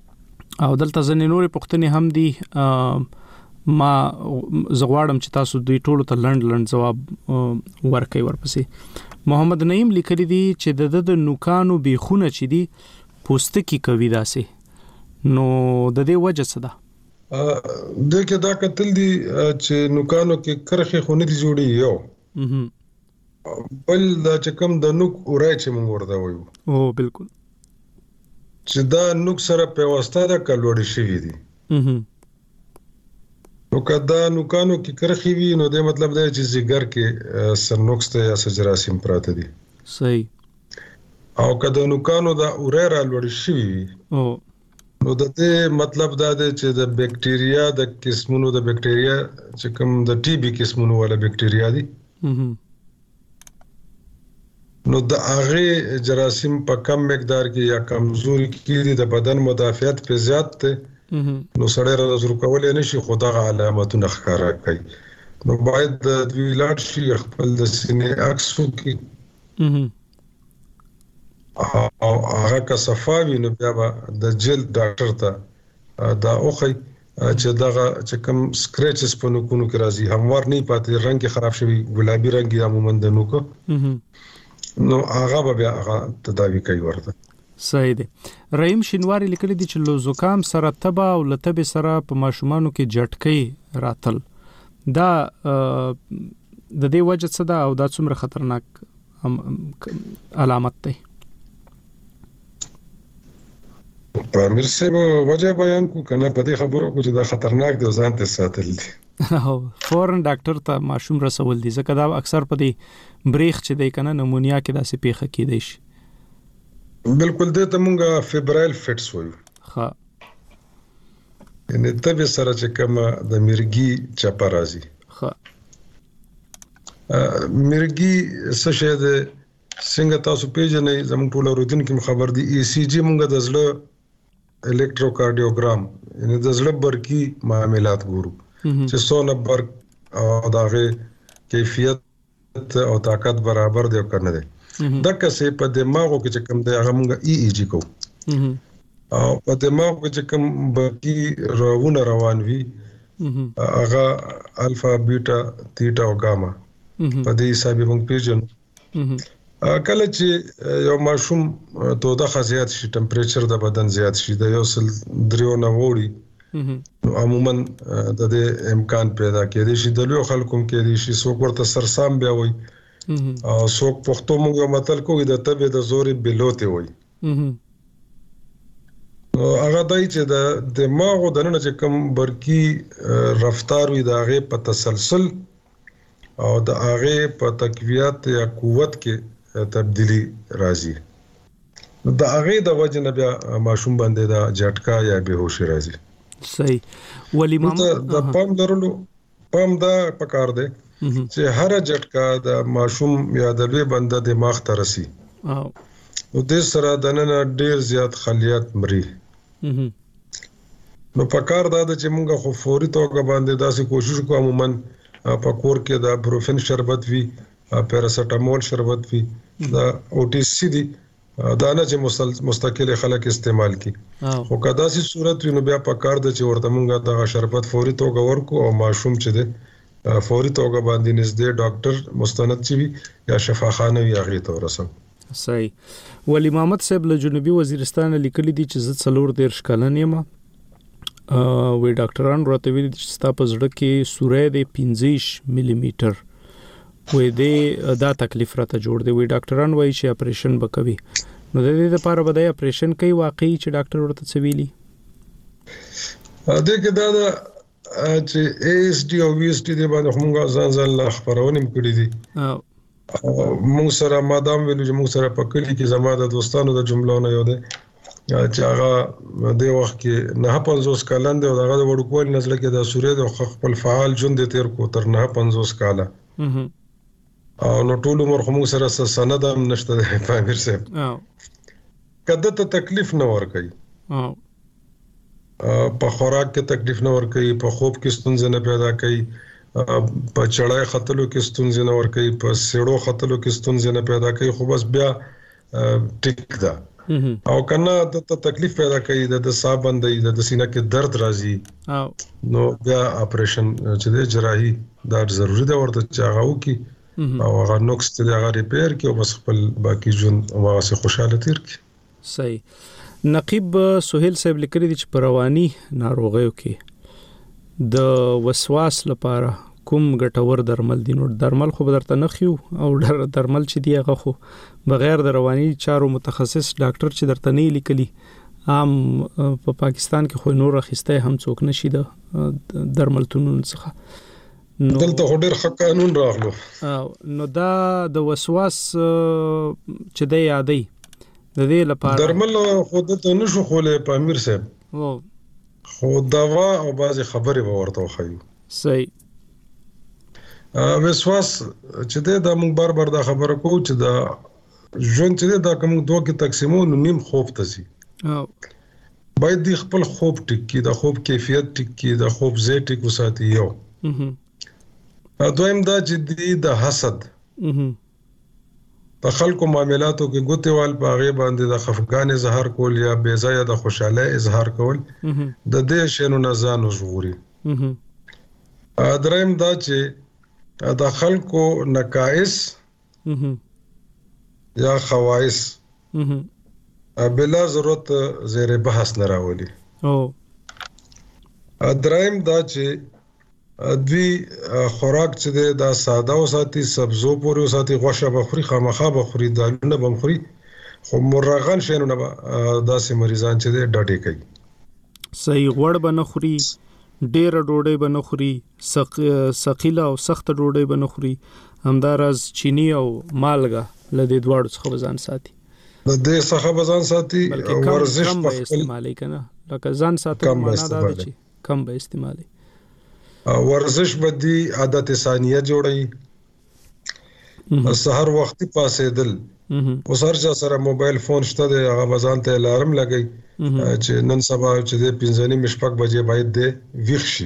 او دلته ځنې نورې پوښتنې هم دي. ما زغواړم چې تاسو دوی ټولو ته لند جواب ورکړئ. ورپسې محمد نعیم لیکلی دی چې د نوکانو بیخونه چي دي پوستکی کوي داسې نو د دې وجه څه ده؟ دغه دا قتل دي چې نوکانو کې کرخه خونه دي جوړي یو بل دا چې کوم د نوک اورای چې موږ ورته وایو او بالکل چې دا نوک سره په واسطه د کلوړی شي دي نو کدا نوکانو کې کرخي وي نو د مطلب دا چې زیګر کې سرنوکس ته یا سجراسیم پراته دي صحیح او کدا نوکانو دا اورای را لوړ شي او نو د دې مطلب دا دی چې د بکټیریا د قسمونو د بکټیریا چې کوم د ټي بي قسمونو ولا بکټیریا دي نو د هغه جراثیم په کم مقدار کې یا کمزوري کې دي د بدن مدافعت په زیات ته نو سړی راځو کولای نشي خدای علامتونه ښکارا کوي نو باید د ویلاټ شي خپل د سینې عکسو کې او هغه کا صفاوی نو بیا د جلد ډاکټر ته دا اوخی چې دغه چې کوم سکریچز په نوکونو کې راځي هموار نه پاتې رنگ خراب شوی ګلابي رنگ عموما د نوکو نو هغه بیا هغه تداوی کوي ورته صحیح دی. رحیم شینواری لیکلی دی چې لو زکام سره تبه او لتبه سره په ماشومانو کې جټکې راتل دا د دې وجه څه ده او دا څومره خطرناک علامت دی؟ امیر صاحب وجه بیان کو کنه په دې خبرو کو چې دا خطرناک دی ځان ته ساتل دي فورن ډاکټر ته ماشوم رسول دي ځکه دا اکثر په دې بریخ چې دی کنه نمونیا کې داسې پیښه کیدی شي. بالکل دې ته مونږه فبرایل فټس وایو ها ان ته به سره چې کوم د مرګي چپا راځي ها مرګي څه شه ده څنګه تاسو پیژنئ زموږ ټول روتین کې خبر دي ای سی جی مونږه د زړه الکتروکارډیوګرام یعنی د زړه برقي معاملات ګورو چې څونه برق او دغه کیفیت او طاقت برابر دی کنه دی دغه څه په دماغو کې چې کوم دی هغه مونږه ای ای جی کو او په دماغو کې چې کوم برقي روان وي هغه الفا بیٹا تیټا او ګاما په دې حساب مونږ پیژنو کله چې یو ماشوم توده خاصیت شي ټمپریچر د بدن زیات شي د یو سل دریو نه وړي نو عموما د دې امکان پیدا کېږي چې د لوی خلکو کې دي شي څوک ورته سرسام بیا وي او څوک پښتو موږ متل کوي د تبه د زوري بلوته وي نو هغه دای چې د دماغ د نن چې کوم برقي رفتار وي د هغه په تسلسل او د هغه په تقویت یا قوت کې تبدیلی راځي د هغه د وجه نه بیا ماشوم باندې دا جټکا یا بهوشي راځي. صحیح. ولی ماما د پام درلو پام دا پکار دی چې هر جټکا د ماشوم یا د لوی بنده دماغ ته رسي او د سره د نن ډیر زیات خلیات مري نو پکار دا چې موږ خو فوري توګه باندې داسې کوشش کوو عموما په کور کې د بروفن شربت وی پیراسټامول شربت وی دا او ټي سي دي دا نه چې مستقل خلک استعمال کی خو کدا سي صورت وینو بیا په کار د چې ورته مونږه دا شربت فوري توګه ورکو او ماشوم چې ده فوري توګه باندې نږدې ډاکټر مستند چي یا شفاخانه وی هغه ته ورسم. صحیح. ولی محمد صاحب له جنوبي وزیرستان لیکلي دي چې زه 4 کلن یم وی ډاکټران راته ویلي چې ستا په زړه کې سوری دی 15 ملي میټر وی دی دا تکلیف راته جوړ دی وی ډاکټران وایي چې اپریشن وکوي نو د دې لپاره به د اپریشن کوي واقعي چې ډاکټر ورته څه ویلي دغه دا چې ایس ډي او وی اس ټي دی باندې موږ ځان لا خبرونه کړې دي موږ سره مادام ویلو چې موږ سره په کلی کې زما د دوستانو د جملو نه یو دی چې هغه د وخت کې نه 50 کلن دی او هغه د وړوکوال نسل کې د سورې د خپل فعال ژوند تیر کو تر نه 50 کاله او نو ټول عمر هم سره سند هم نشته د امیر صاحب کده ته تکلیف نه ور کوي په خوراک کې تکلیف نه ور کوي په خوب کې ستونزې نه پیدا کوي په چړای خطلو کې ستونزې نه ور کوي په سیړو خطلو کې ستونزې نه پیدا کوي خو بس بیا ټیک ده او کنه د تکلیف پیدا کوي د صاحب باندې د سینې کې درد راځي نو بیا اپریشن چې د جراحي دا ضروری ده ورته چاغو کی او هغه نوکس ته هغه ریپیر کی او بس خپل باقی ژوند هغه سه خوشاله تیر کی. صحیح. نقیب سہیل صاحب لیکلي دي چې په رواني ناروغیو کې د وسواس لپاره کوم ګټور درمل دي. نو درمل خو درته نه خيو او درمل چې دی هغه خو بغیر د رواني چارو متخصص ډاکټر چې درته نه لیکلي عام په پاکستان کې خو نور اخیسته هم څوک نشي د درملتونونو څخه. دلته هډر حق قانون راغلو. نو دا د وسواس چې دی یادي د دې لپاره درمل خود ته نشو خولې په امیر صاحب خو دوا او بعضی خبرې ورته خایو. صحیح. وسواس چې دا موږ بار دا خبره کوو چې دا ژوند چې دا کوم دوه کې تقسیمون نیم خوب تسي باید دی خپل خوب ټیک کی دا خوب کیفیت ټیک کی دا خوب زه ټیک وساتي یو. دویم دا چې دی د حسد په خلکو معاملاتو کې ګوتېوال په هغه باندې د خفګان اظهار کول یا بے ځایه د خوشاله اظهار کول د دې شنو نه ځان وژغوري. دریم دا چې د خلکو نقائص یا خواص بلا ضرورت زیر بحث نه راولي. دریم دا چې دوی خوراک چې دا ساده او ساتي سبزو پورې ساتي غوښه بخوري خامخا بخوري دالونه بخوري خو مرغان شینو نه داسې مریضان چې ډاډې کوي. صحیح. غوړ بنه خوري ډېر ډوډۍ بنه خوري ثقيله او سخت ډوډۍ بنه خوري همدارز چینی او مالګه لدې دواړو څخه ځان ساتي. د دې څخه ځان ساتي ورزش په استعمالي کنه لکه ځان ساتي معنا دا دی چې کم به استعمالي. ورزش بدی عادت ثانیه جوړي سحر وختي پاسېدل اوس هر چا سره موبایل فون شته د هغه بزان ته الارم لګي چې نن سبا چې د 5:30 شپږ بجې باید د ویښ شي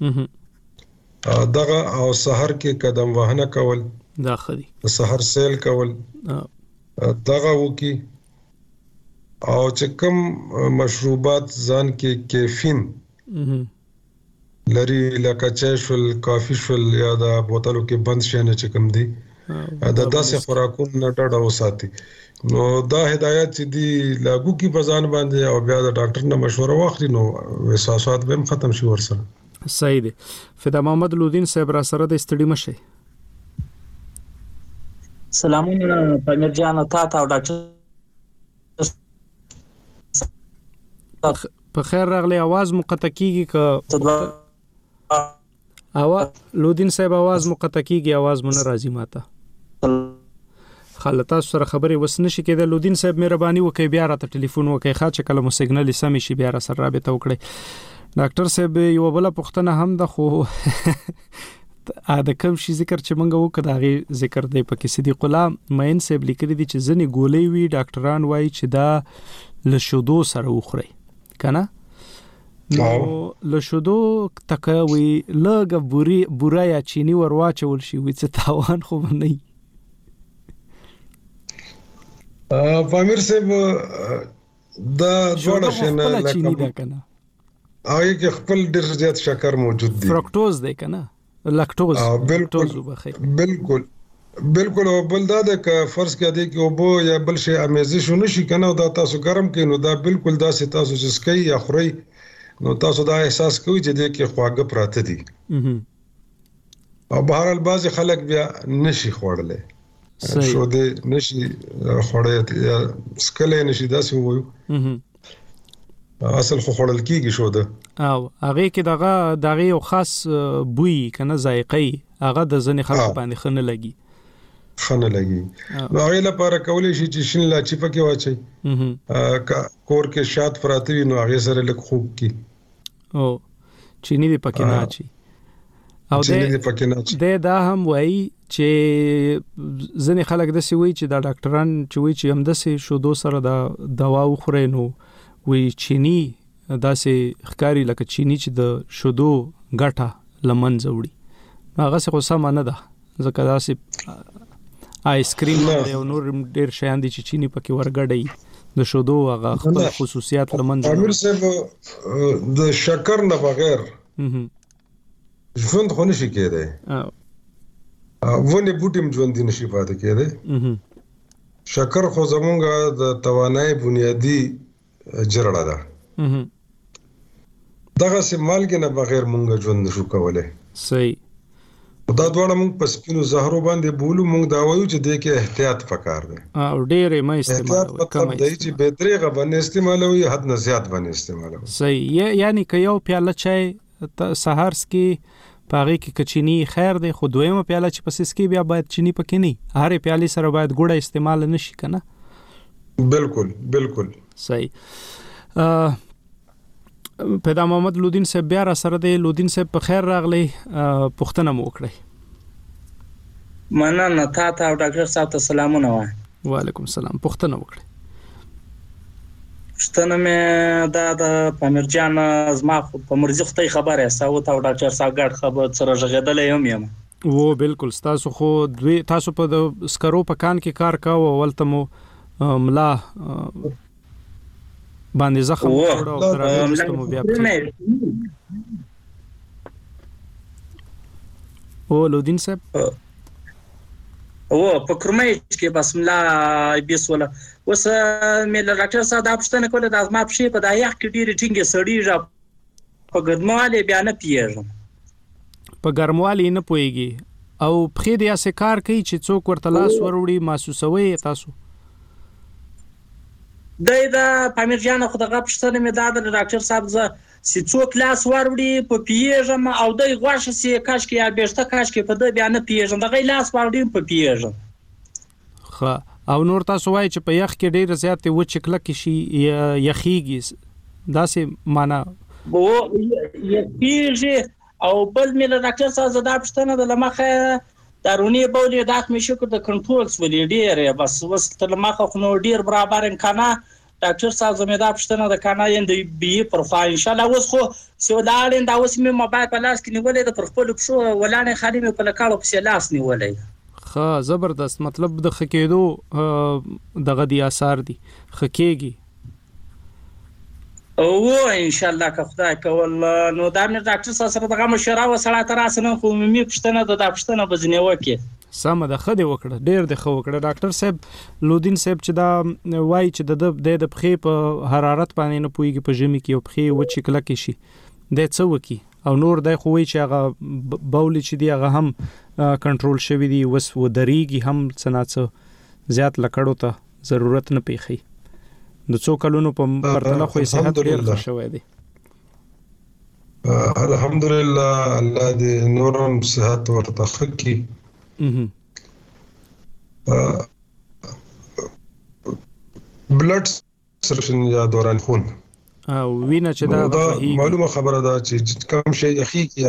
دغه او سحر کې قدم وهنه کول داخلي سحر سیل کول دغه وکي او چې کوم مشروبات ځان کې کیفین لري لکه چای شول کافي شول یا د بوتلو کې بند شینه چې کوم دي دا داسې خوراکونه نه ډډه وساتي. نو دا هدایت چې دی لاګو کی بزان باندې او بیا د ډاکټر نه مشوره واخلي نو احساسات به ختم شي ورسره. صحیح دی. فدا محمد لودین صاحب را سره د استډي مشه. سلامونه پنځه جان ته او ډاکټر په خیر راغلی. आवाज مقطع کیږي که لودین صاحب आवाज مقطع کیږي आवाज مون راځي ماته خالتا سره خبرې وسنه شي کېده. لودین صاحب مهرباني وکړئ بیا راته ټلیفون وکړئ خاص کله مو سیګنل سم شي بیا را سره رابطه وکړئ. ډاکټر صاحب یو بل پوښتنه هم د خو د کوم شي ذکر چې مونږ وکړ دغه ذکر دی په کې صدیق الله مین صاحب لیکلي دي چې ځنې ګولې وی ډاکټران وایي چې دا لشودو سره وخوري کنه نو لشودو تکوي لګ بورا یا چینی ورواچول شي وڅ تاوان خو نه فامیر صاحب دا جوړه شنه لکه کنه هغه کې خپل ډیر زیات شکر موجود دی فرکټوز دی کنه لاکټوز بالکل او بل دا د فرض کې دی کې او بو یا بل شي امیزش نشي کنه دا تاسو ګرم کینو دا بالکل دا سي تاسو چې سکي یا خوري نو تاسو دا احساس کوئ چې د کې خواږه پراته دي او بهرحال بعض خلک بیا نشي خوړلې شو دې نشي خوړې یا سکلې نشي داسې وایو اصل خو خړل کیږي شو ده او هغه کې دغه یو خاص بوی کنه ذایقه هغه د ځنې خلکو باندې خنه لګي نو هغه لپاره کولای شي چې شین لا چپه کې واچي کور کې شات پراته وي نو هغه سره لک خوب کی او چینی دی پکې نه اچي او دا هم وایي چې ځنې خلک د سی وایي چې دا ډاکټران چې وایي چې هم د سی شودو سره دا دوا وخوري نو وی چینی داسې ښکاری لکه چینی چې د شودو ګټه لمن زوړي هغه څه خو سم نه ده ځکه داسې آیس کریم او نور ډیر شیان دي چې چینی پکې ورګړی د شودو هغه خپل خصوصیات لمن امیر صاحب د شکر نه بغیر ژوند خو نشي کېدای ونه بوټیم ژوند نشي پاتې کېدای شکر خو زمونږ د توانای بنیادی جرړه ده دغه سه مالګه نه بغیر مونږ ژوند نشو کولای. صحیح. دا دواړه مونږ په سپینو زهرو باندې بولو، مونږ دا وایو چې د کې احتیاط پکار دی او ډېرې مې استعمالوي، کم دی چې به درېغه باندې استعمالوي، حد نه زیات باندې استعمالوي. صحیح. یعنی که یو پیاله چای سحر سکي پاغي کې کچینی خیر دی، خو دویمه پیاله چې پس سکي بیا باید چینی پکې نه، هر پیالې سره باید ګوړه استعمال نشي کنه. بالکل بالکل صحیح. پیدا محمد لودین صاحب بیا را سره دی. لودین صاحب په خیر راغلی، پوښتنه مو وکړئ. مننه تا او ډاکټر صاحب ته سلامونه وایم. وعلیکم السلام. پوښتنه وکړئ. پوښتنه مې دا د پامیر جان زما په مرزي خدای خبره ساو ته او ډاکټر صاحب ګډ خبر سره ژغېدلې یم. و بالکل. تاسو خو تاسو په سکرو په کان کې کار کاوه، ولته مو ملا باندې زخم وړو او ترې مو بیا او لودین صاحب په کرمای کې بس ملا بیسوله وس مې له ډاکټر صاحب دا پوښتنه کوله د ازما په شی په دایخ کې ډیره ټینګه سړی را په ګرمواله بیا نه پیږم، په ګرمواله نه پويږي او په دې اسه کار کوي چې څوک ورته لاس وروړي محسوسوي تاسو. دا پامیر جان خو دغه پښتنه مې دا د ډاکټر صاحب ز سی څوک لاس وروړي په پیژم او د غواشه سی کاش کې یا بیرته کاش کې په د بیان پیژم دغه لاس وروړي په پیژم. خو او نور تاسو وای چې په یخ کې ډیر زیات و چکلک شي یخیږي داسې معنا وو یخیږي. او بل مې ډاکټر صاحب زدا پښتنه د لمخه دارونی بولې داخ مې شکر د کنټرول ولې ډیر بس وس تر لمخه خو نو ډیر برابر امکانه ډاکټر صاحب زمیدا پښتنه د کانا یند بي پروفایل ان شاء الله اوس خو سودالین دا اوس مې موبایل په لاس کې نیولې د پرخپل شو ولانه خالي مې په لکاړو په لاس نیولې. خا زبردست. مطلب د خکېدو دغه دي آثار دي خکېږي او ان شاء الله که خدای کول نو دا مې ډاکټر صاحب سره دغه مشوره وسړه تر اسنه خو مې پښتنه د پښتنه بزنه وکي. سم ده خدي وکړه ډیر د خو وکړه. ډاکټر صاحب لودین صاحب چې دا وای چې د پخې په حرارت باندې نه پويږي په ژمي کې او پخې و چې کله کې شي د څه وکي او نور د خو وای چې هغه بولې چې دی هغه هم کنټرول شوی دی وس و دریږي هم څناڅه زیات لکړو ته ضرورت نه پیخي د څو کلونو په پرتله خو صحت ډیر ښه شوی دی. الحمدلله الله دې نورم صحت ورته خکې. بلډ سرشن یا دوران خون او وینه چې دا معلومه خبره ده چې کم شي یخیږي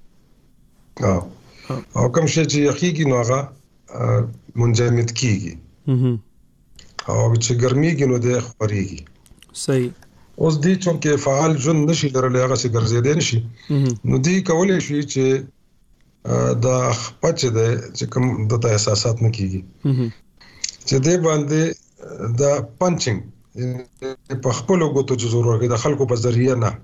او کم شي چې یخیږي نو هغه منجمد کیږي او چې ګرميږي نو د خوريږي. صحیح. اوس دې چې فعال جن نشي لرلې هغه څه ګرځېدل نشي نو دې کولای شي چې دا پچ ده چې کوم د احساسات نه کیږي چې دې باندې دا پنچینګ په خپل وګتو چې ضرورت د خلکو په ذریعہ نه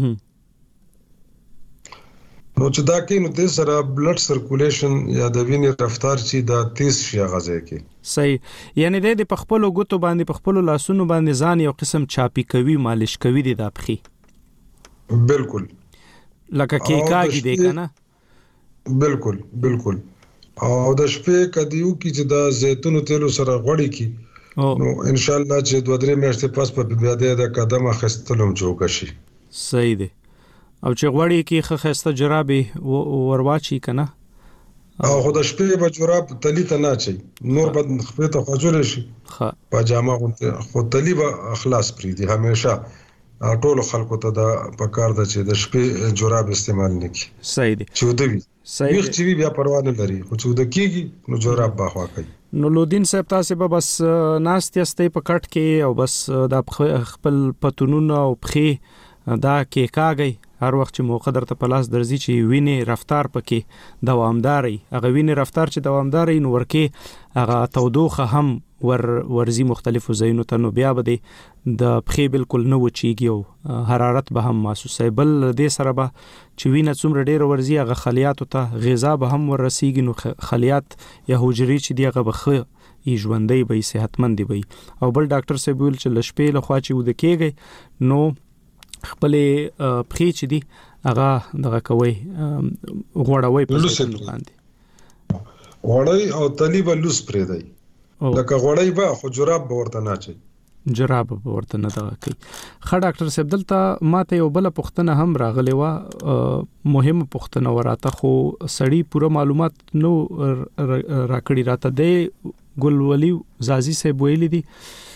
نو چې دا کې نو د سره بلډ سرکولیشن یا د وینې رفتار چې دا تیز شي غځي کې. صحیح. یعنی د په خپل وګتو باندې په خپل لاسونو باندې ځان یو قسم چاپی کوي مالش کوي د اپخي. بالکل لکه کیکاږي دی کنه. بالکل بالکل. او د شپې کدیو کې چې دا زیتون تیلو سره غوړي کی نو ان شاء الله چې 2-3 میاشتې پس په بیا د قدم اخستلم جوړ شي. صحیح دی. او چې غوړي کې خسته جرابې ورواچی کنه او خود شپې په جراب تلی ته نه چي نور بد خپې ته خجول شي پاجامه خو تلی به اخلاص پری دي همیشه ټول خلکو ته دا پکار ده چې د شپې جراب استعمال نکي. صحیح دي. چودوي صحیح چې بیا پروا نه لري خو چود کیږي نو جراب باخوا کوي. نو لودین صاحب تاسو به بس ناستې په کټ کې او بس د خپل پتونونه او پخې دا کې کاږي هر وخت چې موقع درته په لاس درځي چې وینې رفتار پکې دوامداري هغه وینې رفتار چې دوامداري نو ورکه هغه تودوخه هم ورزي مختلفو ځایونو ته، نو بیا به د پښې بالکل نه وچیږي او حرارت به هم محسوسه. بل دې سره به چې وینه څومره ډیره ورزي هغه خلیاتو ته غذا به هم ورسیږي، نو خلیات یا حجرې چې دی هغه به ښه ژوندۍ به صحتمند وي. او بل ډاکټر صاحب ویل چې لشپې لخوا چې ود کېږي نو خپل پښې چې دی هغه دغه کوي غوړوي په ځای باندې غوړی او تلی به لوس پرې دی، لکه غوړی به خو جراب به ورته نه چي، جراب به ورته نه دغه کوي. ښه ډاکټر صاحب دلته ماته یو بل پوښتنه هم راغلی و، مهمه پوښتنه وراته، خو سړی پوره معلومات نو راکړی راته. د ګلولي زازي صاحب ویلي دي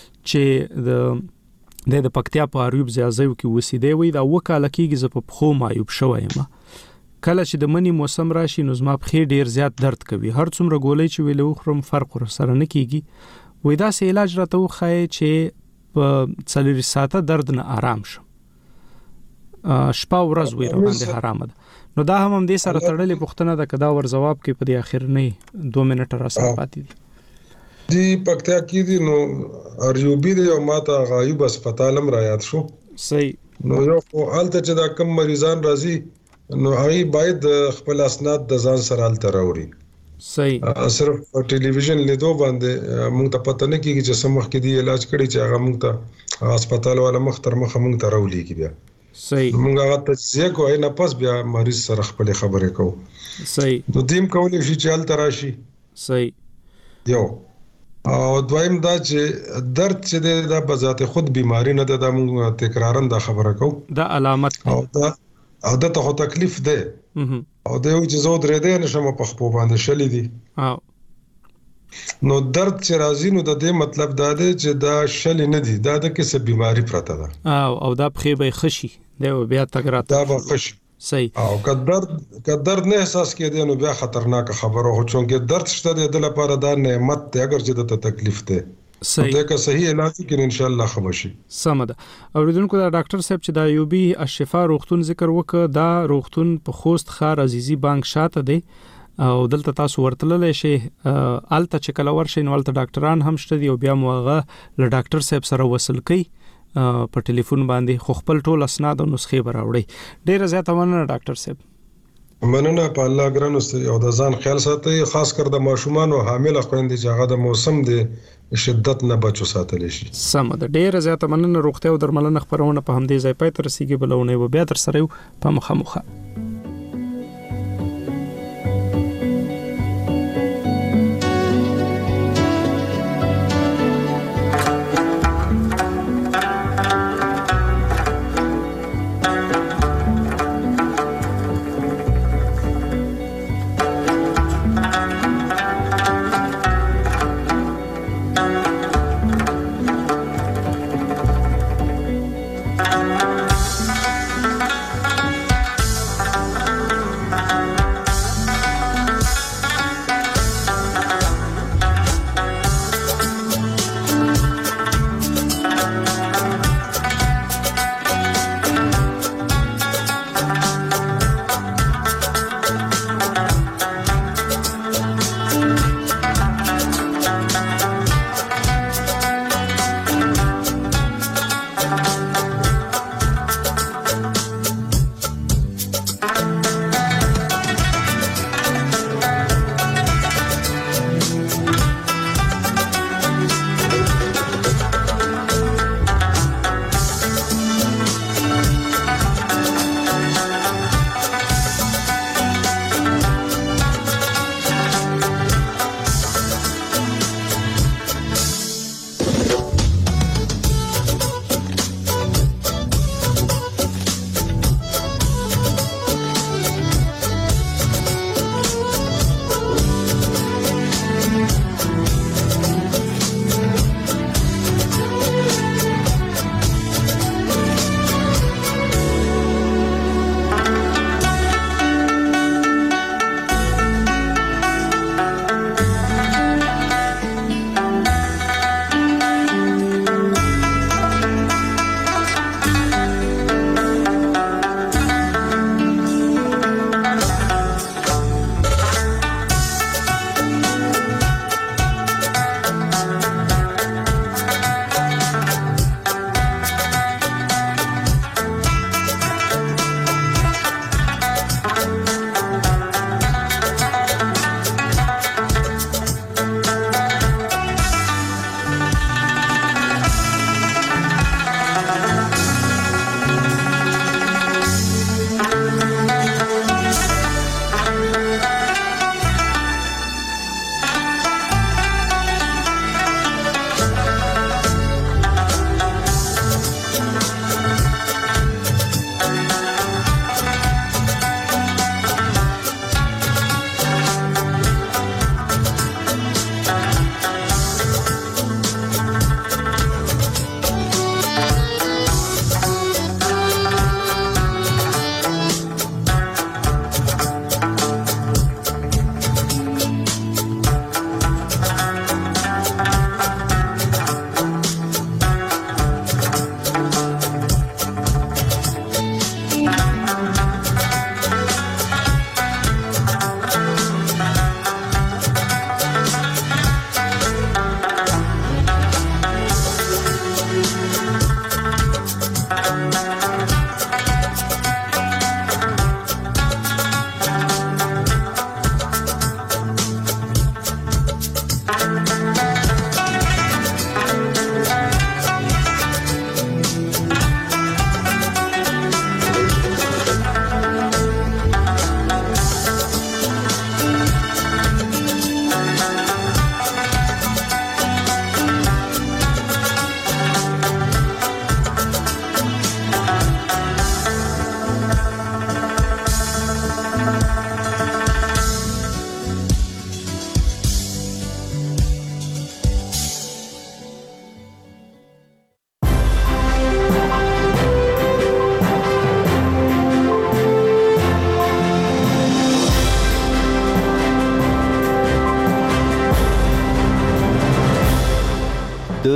چې د پکتیا په اریوب ځایو کې وسیدې وي دا وکاله کېږي ز په خو مایوب شوی ما کله چې د منی موسم راشي نو زما پخې ډیر زیات درد کوي، هر څومره ګولۍ چې ویلو خرم فرق سره نه کیږي. وې دا سه علاج راته وخای چې په څلوري ساعته درد نه آرام شم، شپه ورځ وې باندې حرام ده. نو دا هم دې سره تړلې پوښتنه ده، کدا ور جواب کې په دې اخر نه 2 منټه را سره پاتې دي. دی پکتیا کې دي نو اریوبی دی او ماته غایب هسپتال هم را یاد شو. صحیح. نو یو خو حالت چې دا کم مریضان راځي نو هغه باید خپل اسناد د ځان سره الته راوړي. صحیح. صرف ټلویزیون لیدو باندې موږ ته پته نه کیږي چې سمخ کې دی علاج کړي چې هغه موږ ته هسپتال والا مختر مخه موږ ته راولي کی بیا. صحیح. موږ هغه تجزیه کوی نه پس بیا مریض سره خپل خبرې کوو. صحیح. نو دیم کولې شي چې الته راشي. صحیح. یو او دویم دا چې درد چې دا بذات خود بیماری نه ده، دا موږ تکرارن دا خبره کوو، دا علامت او دا عادت خو تکلیف ده او دا یو چې زو درې ده نشم په خپل باندې شلې دي. نو درد چې راځي نو د دې مطلب دا دی چې دا شلې نه دي، دا د کیسه بیماری پرته ده او دا پخې به خشي دا بیا تګرات دا به خشي. صحیح. او که درد نه احساس کېدی نو بیا خطرناک خبره هو، چونګې درد شته د لپاره دا نعمت ته اگر چې د تکلیف ته صحیح دا که صحیح علاج کړي ان شاء الله خبشي. سم ده. اوریدونکو دا ډاکټر صاحب چې د ایوبی الشفا روغتون ذکر وکړه، دا روغتون په خوست ښار عزیزي بانک شاته دی او دلته تاسو ورتللی شئ. الته چې کله ورشئ نو الته ډاکټران هم شته دي او بیا مو هغه له ډاکټر صاحب سره وصل کوي په ټلیفون باندې، خو خپل ټول اسناد او نسخې به راوړئ. ډیره زیاته مننه ډاکټر صاحب. مننه په الله ګرانو ستاسو او د ځان خیال ساتئ، خاص کر د ماشومان او حامل خويندې چې هغه د موسم د شدت نه بچو ساتل شي. سم ده. ډیره زیاته مننه. روغتیا او درملنه خبرونه په همدې ځای پای ته رسیدي، بلونه و بیا تر سره په مخه.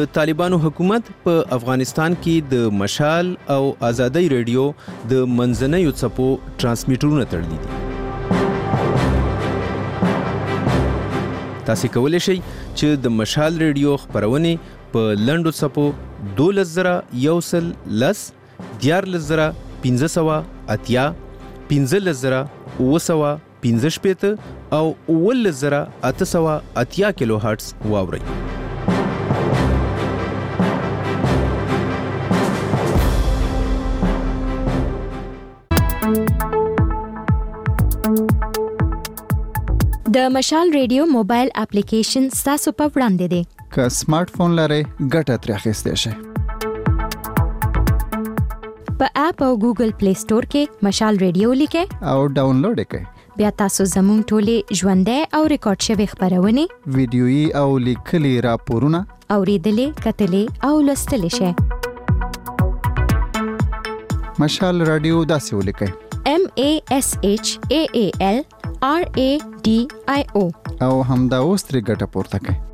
د طالبانو حکومت په افغانستان کې د مشال او آزادۍ ریډیو د منځنیو څپو ترانسمیټرونه تړلي دي. تاسو کولی شئ چې د مشال ریډیو خبرونه په لنډو څپو 12110 14580 15915 او 11880 کیلو هرتز واورئ. د مشال ریډیو موبایل اپلیکیشن ستاسو په وړاندې دی. که سمارټ فون لرئ ګټه ترې اخیستی شئ. په اپ او ګوګل پلی سٹور کې مشال ریډیو لیکئ او ډاونلوډ یې کړئ. بیا تاسو زموږ ټولې ژوندۍ او ریکارډ شوي خبرونه، ویډیويي او لیکلي راپورونه اوریدلې، کتلې او لوستلې شئ. مشال رادیو داسې ولیکئ: MASHAAL RADIO او همدا اوس ترې ګټه پورته کړئ.